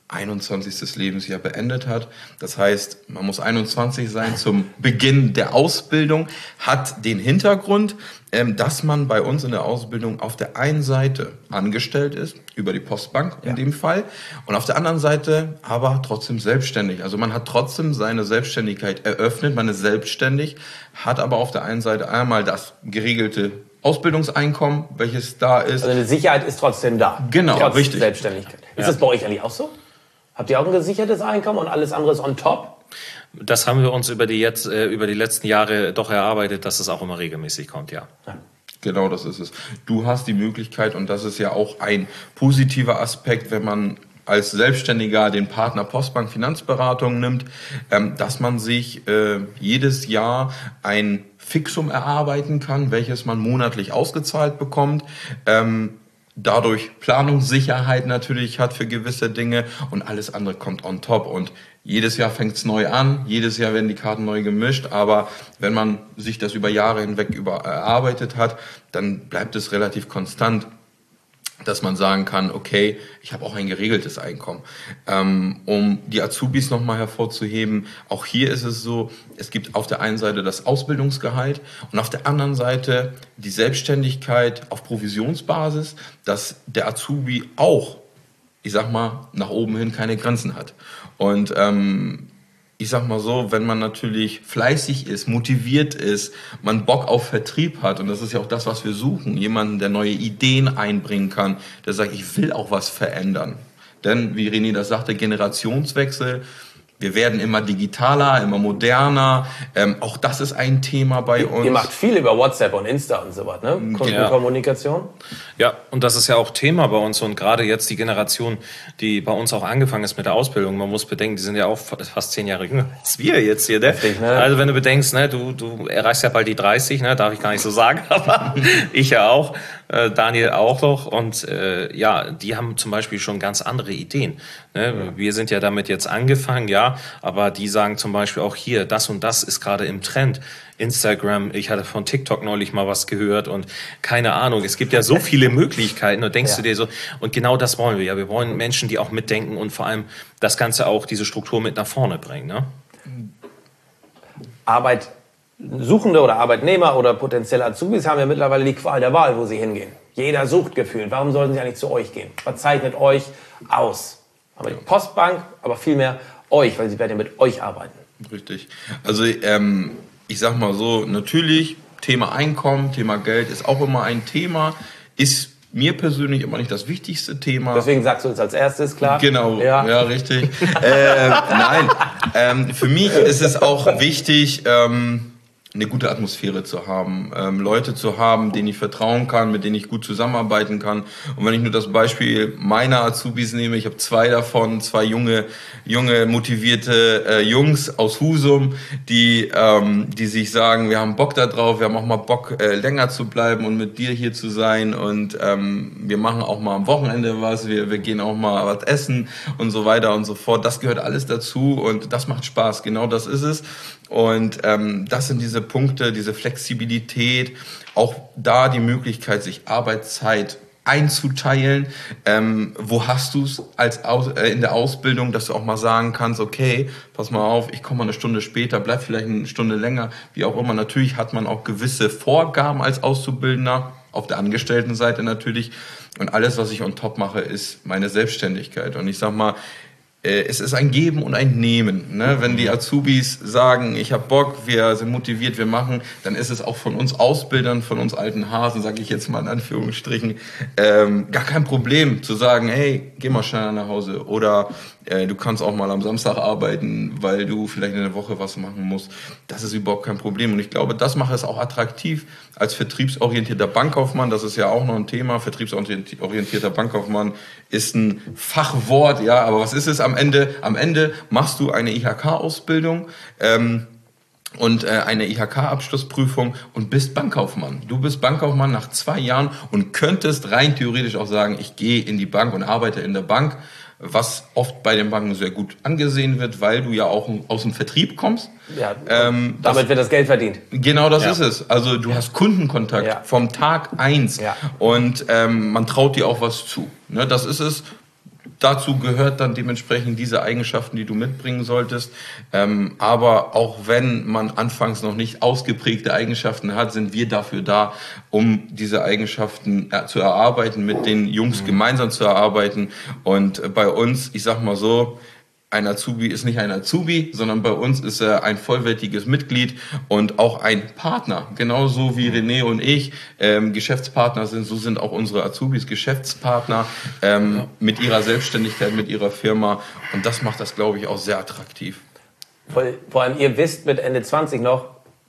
einundzwanzigstes Lebensjahr beendet hat. Das heißt, man muss einundzwanzig sein zum Beginn der Ausbildung, hat den Hintergrund, dass man bei uns in der Ausbildung auf der einen Seite angestellt ist, über die Postbank in ja. dem Fall, und auf der anderen Seite aber trotzdem selbstständig. Also man hat trotzdem seine Selbstständigkeit eröffnet, man ist selbstständig, hat aber auf der einen Seite einmal das geregelte Ausbildungseinkommen, welches da ist. Also eine Sicherheit ist trotzdem da. Genau, trotz richtig. Selbstständigkeit. Ist ja. das bei euch eigentlich auch so? Habt ihr auch ein gesichertes Einkommen und alles andere ist on top? Das haben wir uns über die jetzt äh, über die letzten Jahre doch erarbeitet, dass es auch immer regelmäßig kommt, ja. ja. Genau, das ist es. Du hast die Möglichkeit, und das ist ja auch ein positiver Aspekt, wenn man als Selbstständiger den Partner Postbank Finanzberatung nimmt, ähm, dass man sich äh, jedes Jahr ein Fixum erarbeiten kann, welches man monatlich ausgezahlt bekommt. Ähm, dadurch Planungssicherheit natürlich hat für gewisse Dinge und alles andere kommt on top. Und jedes Jahr fängt es neu an, jedes Jahr werden die Karten neu gemischt, aber wenn man sich das über Jahre hinweg über erarbeitet hat, dann bleibt es relativ konstant, dass man sagen kann, okay, ich habe auch ein geregeltes Einkommen. Ähm, um die Azubis nochmal hervorzuheben, auch hier ist es so, es gibt auf der einen Seite das Ausbildungsgehalt und auf der anderen Seite die Selbstständigkeit auf Provisionsbasis, dass der Azubi auch, ich sag mal, nach oben hin keine Grenzen hat. Und ähm, ich sag mal so, wenn man natürlich fleißig ist, motiviert ist, man Bock auf Vertrieb hat, und das ist ja auch das, was wir suchen, jemanden, der neue Ideen einbringen kann, der sagt, ich will auch was verändern. Denn, wie René das sagte, Generationswechsel, wir werden immer digitaler, immer moderner. Ähm, auch das ist ein Thema bei uns. Ihr macht viel über WhatsApp und Insta und so was, ne? Kundenkommunikation. Ja, und das ist ja auch Thema bei uns. Und gerade jetzt die Generation, die bei uns auch angefangen ist mit der Ausbildung. Man muss bedenken, die sind ja auch fast zehn Jahre jünger als wir jetzt hier. Ne? Richtig, ne? Also wenn du bedenkst, ne, du, du erreichst ja bald die dreißig, ne? Darf ich gar nicht so sagen, aber ich ja auch. Äh, Daniel auch noch. Und äh, ja, die haben zum Beispiel schon ganz andere Ideen. Ne? Ja. Wir sind ja damit jetzt angefangen, ja, aber die sagen zum Beispiel auch hier, das und das ist gerade im Trend. Instagram, ich hatte von TikTok neulich mal was gehört und keine Ahnung, es gibt ja so viele Möglichkeiten und denkst ja. du dir so, und genau das wollen wir ja. Wir wollen Menschen, die auch mitdenken und vor allem das Ganze auch, diese Struktur mit nach vorne bringen. Ne? Arbeit Suchende oder Arbeitnehmer oder potenzielle Azubis haben ja mittlerweile die Qual der Wahl, wo sie hingehen. Jeder sucht gefühlt. Warum sollten sie eigentlich zu euch gehen? Was zeichnet euch aus? Aber die Postbank, aber vielmehr euch, weil sie werden ja mit euch arbeiten. Richtig. Also ähm, ich sag mal so, natürlich Thema Einkommen, Thema Geld ist auch immer ein Thema, ist mir persönlich immer nicht das wichtigste Thema. Deswegen sagst du es als erstes, klar? Genau, ja, ja richtig. äh, nein, ähm, für mich ist es auch wichtig, ähm, eine gute Atmosphäre zu haben, ähm, Leute zu haben, denen ich vertrauen kann, mit denen ich gut zusammenarbeiten kann. Und wenn ich nur das Beispiel meiner Azubis nehme, ich habe zwei davon, zwei junge, junge motivierte äh, Jungs aus Husum, die, ähm, die sich sagen, wir haben Bock da drauf, wir haben auch mal Bock, äh, länger zu bleiben und mit dir hier zu sein. Und ähm, wir machen auch mal am Wochenende was, wir, wir gehen auch mal was essen und so weiter und so fort. Das gehört alles dazu und das macht Spaß, genau das ist es. Und ähm, das sind diese Punkte, diese Flexibilität, auch da die Möglichkeit, sich Arbeitszeit einzuteilen. Ähm, wo hast du es als Aus, äh, in der Ausbildung, dass du auch mal sagen kannst, okay, pass mal auf, ich komme mal eine Stunde später, bleib vielleicht eine Stunde länger, wie auch immer. Natürlich hat man auch gewisse Vorgaben als Auszubildender, auf der Angestelltenseite natürlich. Und alles, was ich on top mache, ist meine Selbstständigkeit. Und ich sag mal, es ist ein Geben und ein Nehmen. Ne? Wenn die Azubis sagen, ich habe Bock, wir sind motiviert, wir machen, dann ist es auch von uns Ausbildern, von uns alten Hasen, sage ich jetzt mal in Anführungsstrichen, ähm, gar kein Problem zu sagen, hey, geh mal schnell nach Hause oder äh, du kannst auch mal am Samstag arbeiten, weil du vielleicht in der Woche was machen musst. Das ist überhaupt kein Problem. Und ich glaube, das macht es auch attraktiv als vertriebsorientierter Bankkaufmann. Das ist ja auch noch ein Thema. Vertriebsorientierter Bankkaufmann ist ein Fachwort, ja, aber was ist es am Ende? Am Ende machst du eine I H K-Ausbildung ähm, und äh, eine I H K-Abschlussprüfung und bist Bankkaufmann. Du bist Bankkaufmann nach zwei Jahren und könntest rein theoretisch auch sagen, ich gehe in die Bank und arbeite in der Bank, was oft bei den Banken sehr gut angesehen wird, weil du ja auch aus dem Vertrieb kommst. Ja, ähm, damit das, wird das Geld verdient. Genau, das ja. ist es. Also du hast Kundenkontakt ja. vom Tag eins ja. und ähm, man traut dir auch was zu. Ne, das ist es. dazu gehört dann dementsprechend diese Eigenschaften, die du mitbringen solltest. Ähm, aber auch wenn man anfangs noch nicht ausgeprägte Eigenschaften hat, sind wir dafür da, um diese Eigenschaften äh, zu erarbeiten, mit den Jungs gemeinsam zu erarbeiten. Und äh, bei uns, ich sag mal so, ein Azubi ist nicht ein Azubi, sondern bei uns ist er ein vollwertiges Mitglied und auch ein Partner. Genauso wie René und ich ähm, Geschäftspartner sind, so sind auch unsere Azubis Geschäftspartner ähm, mit ihrer Selbstständigkeit, mit ihrer Firma. Und das macht das, glaube ich, auch sehr attraktiv. Vor allem, ihr wisst mit Ende zwanzig noch,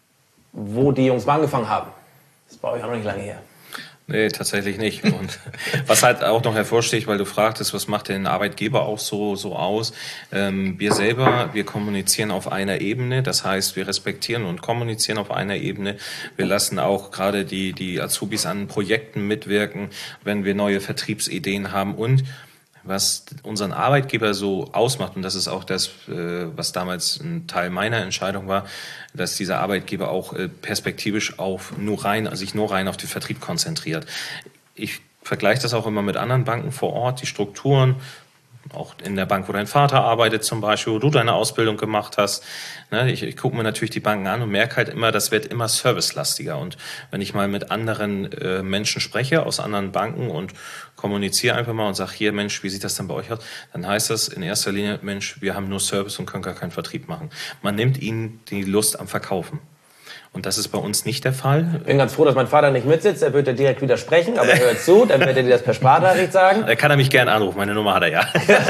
wo die Jungs mal angefangen haben. Das ist bei euch auch noch nicht lange her. Nee, tatsächlich nicht. Und was halt auch noch hervorsticht, weil du fragtest, was macht den Arbeitgeber auch so, so aus? Ähm, wir selber, wir kommunizieren auf einer Ebene. Das heißt, wir respektieren und kommunizieren auf einer Ebene. Wir lassen auch gerade die, die Azubis an Projekten mitwirken, wenn wir neue Vertriebsideen haben. Und was unseren Arbeitgeber so ausmacht, und das ist auch das, was damals ein Teil meiner Entscheidung war, dass dieser Arbeitgeber auch perspektivisch auf nur rein, sich nur rein auf den Vertrieb konzentriert. Ich vergleiche das auch immer mit anderen Banken vor Ort, die Strukturen, auch in der Bank, wo dein Vater arbeitet zum Beispiel, wo du deine Ausbildung gemacht hast. Ich, ich gucke mir natürlich die Banken an und merke halt immer, das wird immer servicelastiger. Und wenn ich mal mit anderen äh, Menschen spreche aus anderen Banken und kommuniziere einfach mal und sage, hier Mensch, wie sieht das denn bei euch aus? Dann heißt das in erster Linie, Mensch, wir haben nur Service und können gar keinen Vertrieb machen. Man nimmt ihnen die Lust am Verkaufen. Und das ist bei uns nicht der Fall. Ich bin ganz froh, dass mein Vater nicht mitsitzt. Er wird dir direkt widersprechen, aber er hört zu. Dann wird er dir das per Sprachnachricht sagen. Da kann er mich gerne anrufen. Meine Nummer hat er ja.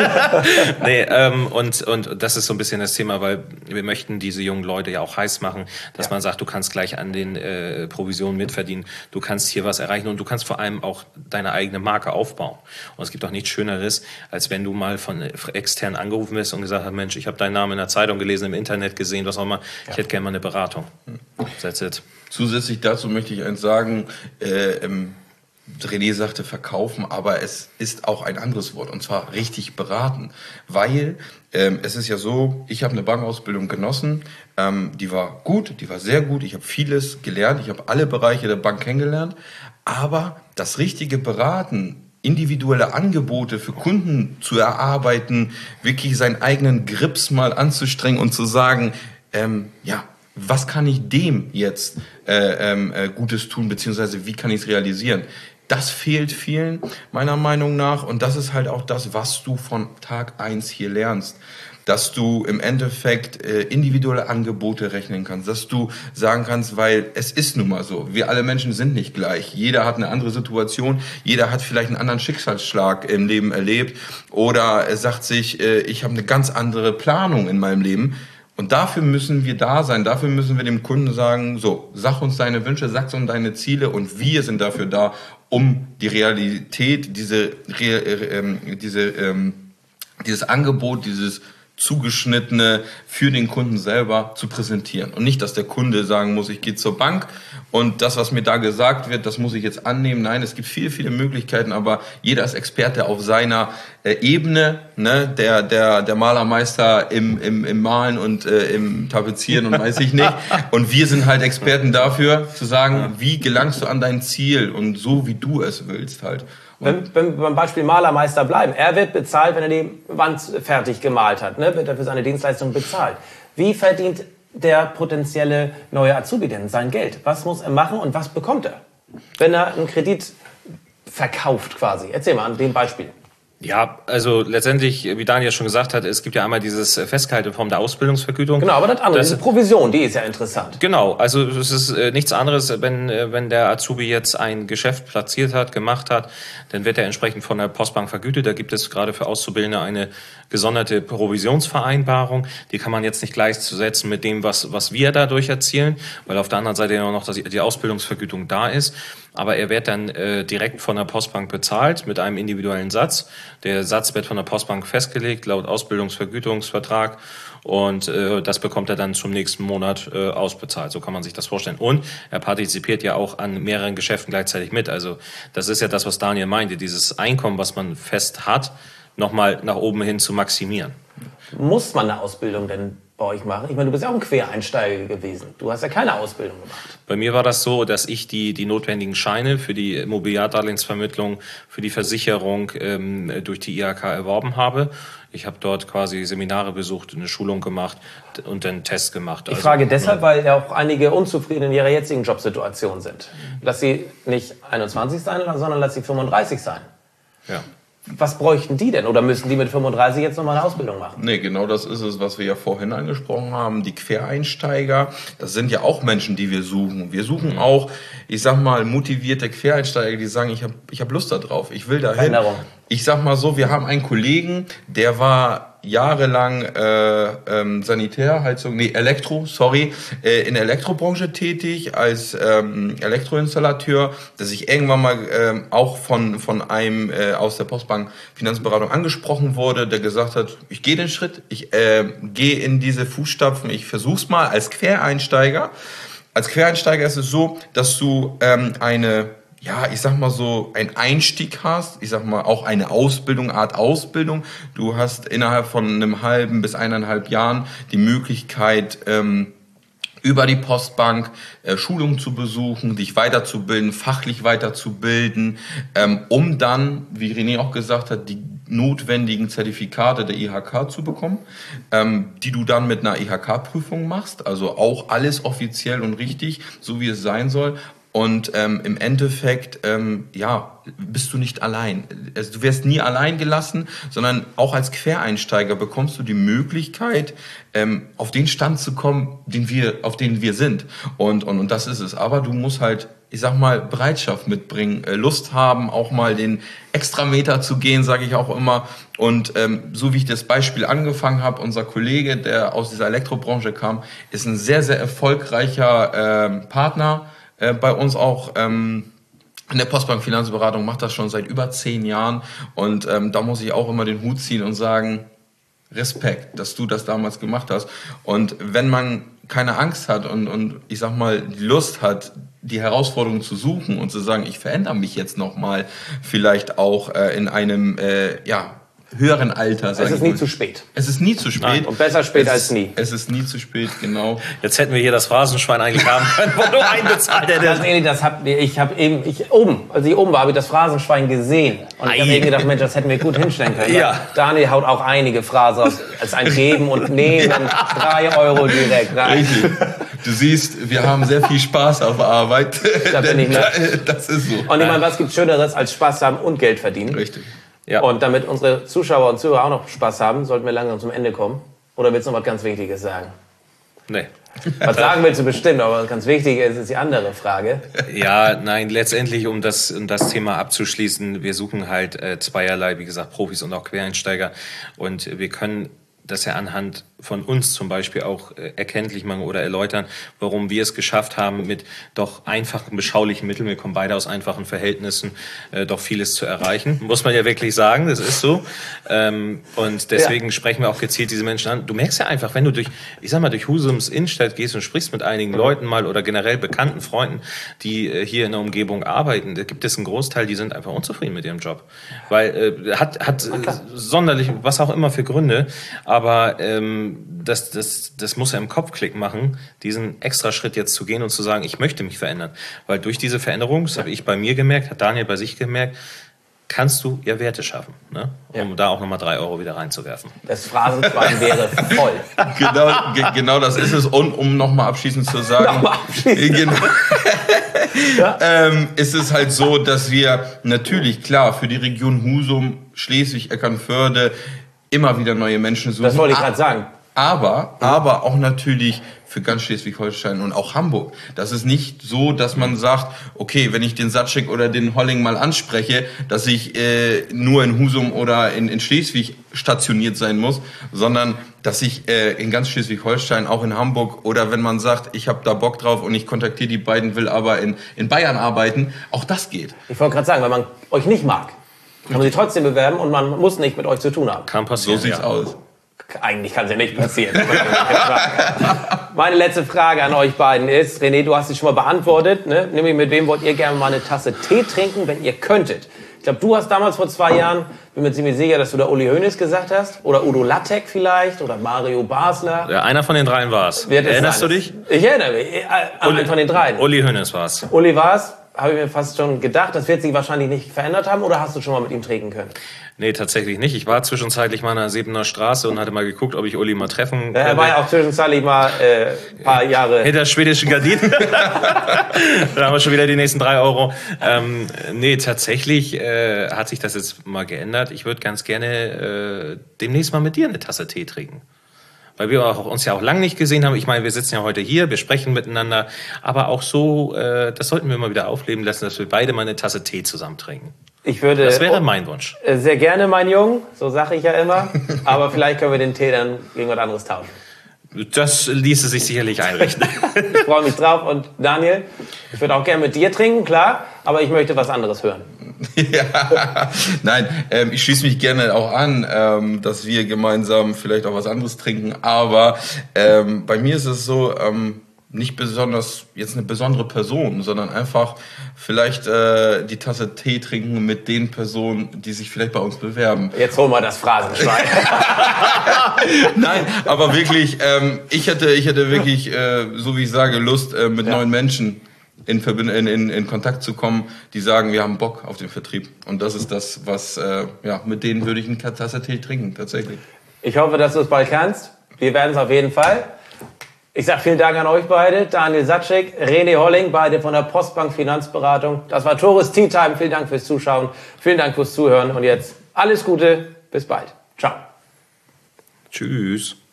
nee, ähm, und, und das ist so ein bisschen das Thema, weil wir möchten diese jungen Leute ja auch heiß machen, dass ja. man sagt, du kannst gleich an den äh, Provisionen mitverdienen. Du kannst hier was erreichen und du kannst vor allem auch deine eigene Marke aufbauen. Und es gibt auch nichts Schöneres, als wenn du mal von extern angerufen wirst und gesagt hast, Mensch, ich habe deinen Namen in der Zeitung gelesen, im Internet gesehen, was auch immer. Ja. Ich hätte gerne mal eine Beratung. That's it. Zusätzlich dazu möchte ich eins sagen, äh, ähm, René sagte verkaufen, aber es ist auch ein anderes Wort, und zwar richtig beraten. Weil ähm, es ist ja so, ich habe eine Bankausbildung genossen, ähm, die war gut, die war sehr gut, ich habe vieles gelernt, ich habe alle Bereiche der Bank kennengelernt, aber das richtige Beraten, individuelle Angebote für Kunden zu erarbeiten, wirklich seinen eigenen Grips mal anzustrengen und zu sagen, ähm, ja, was kann ich dem jetzt äh, äh, Gutes tun, beziehungsweise wie kann ich es realisieren? Das fehlt vielen, meiner Meinung nach. Und das ist halt auch das, was du von Tag eins hier lernst. Dass du im Endeffekt äh, individuelle Angebote rechnen kannst. Dass du sagen kannst, weil es ist nun mal so. Wir alle Menschen sind nicht gleich. Jeder hat eine andere Situation. Jeder hat vielleicht einen anderen Schicksalsschlag im Leben erlebt. Oder er sagt sich, äh, ich habe eine ganz andere Planung in meinem Leben. Und dafür müssen wir da sein, dafür müssen wir dem Kunden sagen, so, sag uns deine Wünsche, sag uns deine Ziele und wir sind dafür da, um die Realität, diese, ähm, diese, ähm, dieses Angebot, dieses zugeschnittene für den Kunden selber zu präsentieren. Und nicht, dass der Kunde sagen muss, ich gehe zur Bank und das, was mir da gesagt wird, das muss ich jetzt annehmen. Nein, es gibt viele, viele Möglichkeiten, aber jeder ist Experte auf seiner äh, Ebene, ne? Der, der, der Malermeister im, im, im Malen und äh, im Tapezieren und weiß ich nicht. Und wir sind halt Experten dafür, zu sagen, wie gelangst du an dein Ziel und so, wie du es willst halt. Wenn, wenn wir beim Beispiel Malermeister bleiben, er wird bezahlt, wenn er die Wand fertig gemalt hat, ne? Wird er für seine Dienstleistung bezahlt. Wie verdient der potenzielle neue Azubi denn sein Geld? Was muss er machen und was bekommt er, wenn er einen Kredit verkauft quasi? Erzähl mal an dem Beispiel. Ja, also letztendlich, wie Daniel schon gesagt hat, es gibt ja einmal dieses Festgehalten in Form der Ausbildungsvergütung. Genau, aber das andere, das, diese Provision, die ist ja interessant. Genau, also es ist äh, nichts anderes, wenn äh, wenn der Azubi jetzt ein Geschäft platziert hat, gemacht hat, dann wird er entsprechend von der Postbank vergütet. Da gibt es gerade für Auszubildende eine gesonderte Provisionsvereinbarung. Die kann man jetzt nicht gleichzusetzen mit dem, was was wir dadurch erzielen, weil auf der anderen Seite ja noch dass die Ausbildungsvergütung da ist. Aber er wird dann äh, direkt von der Postbank bezahlt mit einem individuellen Satz. Der Satz wird von der Postbank festgelegt, laut Ausbildungsvergütungsvertrag. Und äh, das bekommt er dann zum nächsten Monat äh, ausbezahlt. So kann man sich das vorstellen. Und er partizipiert ja auch an mehreren Geschäften gleichzeitig mit. Also das ist ja das, was Daniel meinte. Dieses Einkommen, was man fest hat, nochmal nach oben hin zu maximieren. Muss man eine Ausbildung denn bei euch machen? Ich meine, du bist ja auch ein Quereinsteiger gewesen. Du hast ja keine Ausbildung gemacht. Bei mir war das so, dass ich die, die notwendigen Scheine für die Immobiliardarlehensvermittlung, für die Versicherung ähm, durch die I H K erworben habe. Ich habe dort quasi Seminare besucht, eine Schulung gemacht und einen Test gemacht. Ich also, frage deshalb, weil ja auch einige unzufrieden in ihrer jetzigen Jobsituation sind. Lass sie nicht einundzwanzig sein, sondern lass sie fünfunddreißig sein. Ja. Was bräuchten die denn? Oder müssen die mit fünfunddreißig jetzt nochmal eine Ausbildung machen? Nee, genau das ist es, was wir ja vorhin angesprochen haben. Die Quereinsteiger, das sind ja auch Menschen, die wir suchen. Wir suchen mhm. auch, ich sag mal, motivierte Quereinsteiger, die sagen, ich habe ich hab Lust da drauf, ich will dahin. Veränderung. Ich sag mal so, wir haben einen Kollegen, der war jahrelang äh, ähm, Sanitär, Heizung, nee, Elektro, sorry, äh, in der Elektrobranche tätig als ähm, Elektroinstallateur, dass ich irgendwann mal äh, auch von von einem äh, aus der Postbank Finanzberatung angesprochen wurde, der gesagt hat, ich gehe den Schritt, ich äh, gehe in diese Fußstapfen, ich versuch's mal als Quereinsteiger. Als Quereinsteiger ist es so, dass du ähm, eine ja, ich sag mal so, ein Einstieg hast, ich sag mal auch eine Ausbildung, Art Ausbildung. Du hast innerhalb von einem halben bis eineinhalb Jahren die Möglichkeit, ähm, über die Postbank äh, Schulungen zu besuchen, dich weiterzubilden, fachlich weiterzubilden, ähm, um dann, wie René auch gesagt hat, die notwendigen Zertifikate der I H K zu bekommen, ähm, die du dann mit einer I H K-Prüfung machst, also auch alles offiziell und richtig, so wie es sein soll. Und ähm, im Endeffekt, ähm, ja, bist du nicht allein. Also du wirst nie allein gelassen, sondern auch als Quereinsteiger bekommst du die Möglichkeit, ähm, auf den Stand zu kommen, den wir, auf den wir sind. Und, und, und das ist es. Aber du musst halt, ich sag mal, Bereitschaft mitbringen, äh, Lust haben, auch mal den Extrameter zu gehen, sage ich auch immer. Und ähm, so wie ich das Beispiel angefangen habe, unser Kollege, der aus dieser Elektrobranche kam, ist ein sehr, sehr erfolgreicher äh, Partner. Äh, bei uns auch ähm, in der Postbank Finanzberatung, macht das schon seit über zehn Jahren und ähm, da muss ich auch immer den Hut ziehen und sagen, Respekt, dass du das damals gemacht hast. Und wenn man keine Angst hat und, und ich sag mal die Lust hat, die Herausforderung zu suchen und zu sagen, ich verändere mich jetzt nochmal vielleicht auch äh, in einem, äh, ja, höheren Alter. Es ist nie zu spät. Es ist nie zu spät. Nein, und besser spät es, als nie. Es ist nie zu spät, genau. Jetzt hätten wir hier das Phrasenschwein eigentlich haben können, wo du einbezahlt hättest. Das, das hab, ich habe eben, ich, oben, als ich oben war, habe ich das Phrasenschwein gesehen. Und ich habe mir gedacht, Mensch, das hätten wir gut hinstellen können. Ja. Daniel haut auch einige Phrasen aus. Als ein Geben und Nehmen, ja. drei Euro direkt rein. Richtig. Du siehst, wir haben sehr viel Spaß auf Arbeit. Da bin ich mehr. Das ist so. Und ich meine, was gibt Schöneres als Spaß haben und Geld verdienen? Richtig. Ja. Und damit unsere Zuschauer und Zuhörer auch noch Spaß haben, sollten wir langsam zum Ende kommen. Oder willst du noch was ganz Wichtiges sagen? Nee. Was sagen willst du bestimmt, aber was ganz wichtig ist, ist die andere Frage. Ja, nein, letztendlich, um das, um das Thema abzuschließen, wir suchen halt äh, zweierlei, wie gesagt, Profis und auch Quereinsteiger. Und wir können das ja anhand von uns zum Beispiel auch äh, erkenntlich machen oder erläutern, warum wir es geschafft haben, mit doch einfachen, beschaulichen Mitteln, wir kommen beide aus einfachen Verhältnissen, äh, doch vieles zu erreichen. Muss man ja wirklich sagen, das ist so. Ähm, und deswegen ja. sprechen wir auch gezielt diese Menschen an. Du merkst ja einfach, wenn du durch, ich sag mal, durch Husums Innenstadt gehst und sprichst mit einigen mhm. Leuten mal oder generell bekannten Freunden, die äh, hier in der Umgebung arbeiten, da gibt es einen Großteil, die sind einfach unzufrieden mit ihrem Job. Weil, äh, hat, hat äh, sonderlich, was auch immer für Gründe, aber ähm, Das, das, das muss ja im Kopf Klick machen, diesen extra Schritt jetzt zu gehen und zu sagen, ich möchte mich verändern. Weil durch diese Veränderung, das habe ich bei mir gemerkt, hat Daniel bei sich gemerkt, kannst du ja Werte schaffen, ne? Um ja. da auch nochmal drei Euro wieder reinzuwerfen. Das Phrasenschwein wäre voll. Genau, ge genau das ist es. Und um nochmal abschließend zu sagen, nochmal abschließend. Genau, ja. ähm, ist es halt so, dass wir natürlich, klar, für die Region Husum, Schleswig, Eckernförde immer wieder neue Menschen suchen. Das wollte ich gerade sagen. Aber, aber auch natürlich für ganz Schleswig-Holstein und auch Hamburg. Das ist nicht so, dass man sagt, okay, wenn ich den Satschik oder den Holling mal anspreche, dass ich äh, nur in Husum oder in, in Schleswig stationiert sein muss, sondern dass ich äh, in ganz Schleswig-Holstein, auch in Hamburg, oder wenn man sagt, ich habe da Bock drauf und ich kontaktiere die beiden, will aber in, in Bayern arbeiten, auch das geht. Ich wollte gerade sagen, wenn man euch nicht mag, kann man sich trotzdem bewerben und man muss nicht mit euch zu tun haben. Kann passieren. So sieht's ja. aus. Eigentlich kann es ja nicht passieren. Meine letzte Frage an euch beiden ist, René, du hast sie schon mal beantwortet, ne? Nämlich mit wem wollt ihr gerne mal eine Tasse Tee trinken, wenn ihr könntet? Ich glaube, du hast damals vor zwei Jahren, bin mir ziemlich sicher, dass du da Uli Hoeneß gesagt hast. Oder Udo Lattek vielleicht. Oder Mario Basler. Ja, einer von den dreien war es. Erinnerst du dich? Ich erinnere mich. An einen von den dreien. Uli Hoeneß war es. Uli war es. Habe ich mir fast schon gedacht. Das wird sich wahrscheinlich nicht verändert haben. Oder hast du schon mal mit ihm trinken können? Nee, tatsächlich nicht. Ich war zwischenzeitlich mal in der Sebener Straße und hatte mal geguckt, ob ich Uli mal treffen könnte. Ja, er war ja auch zwischenzeitlich mal äh, ein paar Jahre... Hinter schwedischen Gardinen. Da haben wir schon wieder die nächsten drei Euro. Ähm, nee, tatsächlich äh, hat sich das jetzt mal geändert. Ich würde ganz gerne äh, demnächst mal mit dir eine Tasse Tee trinken. Weil wir auch, uns ja auch lange nicht gesehen haben. Ich meine, wir sitzen ja heute hier, wir sprechen miteinander. Aber auch so, äh, das sollten wir mal wieder aufleben lassen, dass wir beide mal eine Tasse Tee zusammen trinken. Ich würde, das wäre mein Wunsch. Sehr gerne, mein Junge, so sage ich ja immer. Aber vielleicht können wir den Tee dann gegen was anderes tauschen. Das ließe sich sicherlich einrichten. Ich freue mich drauf. Und Daniel, ich würde auch gerne mit dir trinken, klar. Aber ich möchte was anderes hören. Ja, nein, ähm, ich schließe mich gerne auch an, ähm, dass wir gemeinsam vielleicht auch was anderes trinken. Aber ähm, bei mir ist es so, ähm, nicht besonders jetzt eine besondere Person, sondern einfach vielleicht äh, die Tasse Tee trinken mit den Personen, die sich vielleicht bei uns bewerben. Jetzt holen wir das Phrasenschwein. Nein, aber wirklich, ähm, ich hätte, ich hätte wirklich, äh, so wie ich sage, Lust, äh, mit ja. neuen Menschen in, Verbind in, in, in Kontakt zu kommen, die sagen, wir haben Bock auf den Vertrieb. Und das ist das, was, äh, ja, mit denen würde ich eine Tasse Tee trinken, tatsächlich. Ich hoffe, dass du es bald kannst. Wir werden es auf jeden Fall. Ich sage vielen Dank an euch beide, Daniel Satschik, René Holling, beide von der Postbank Finanzberatung. Das war Tores Tea Time. Vielen Dank fürs Zuschauen, vielen Dank fürs Zuhören und jetzt alles Gute, bis bald. Ciao. Tschüss.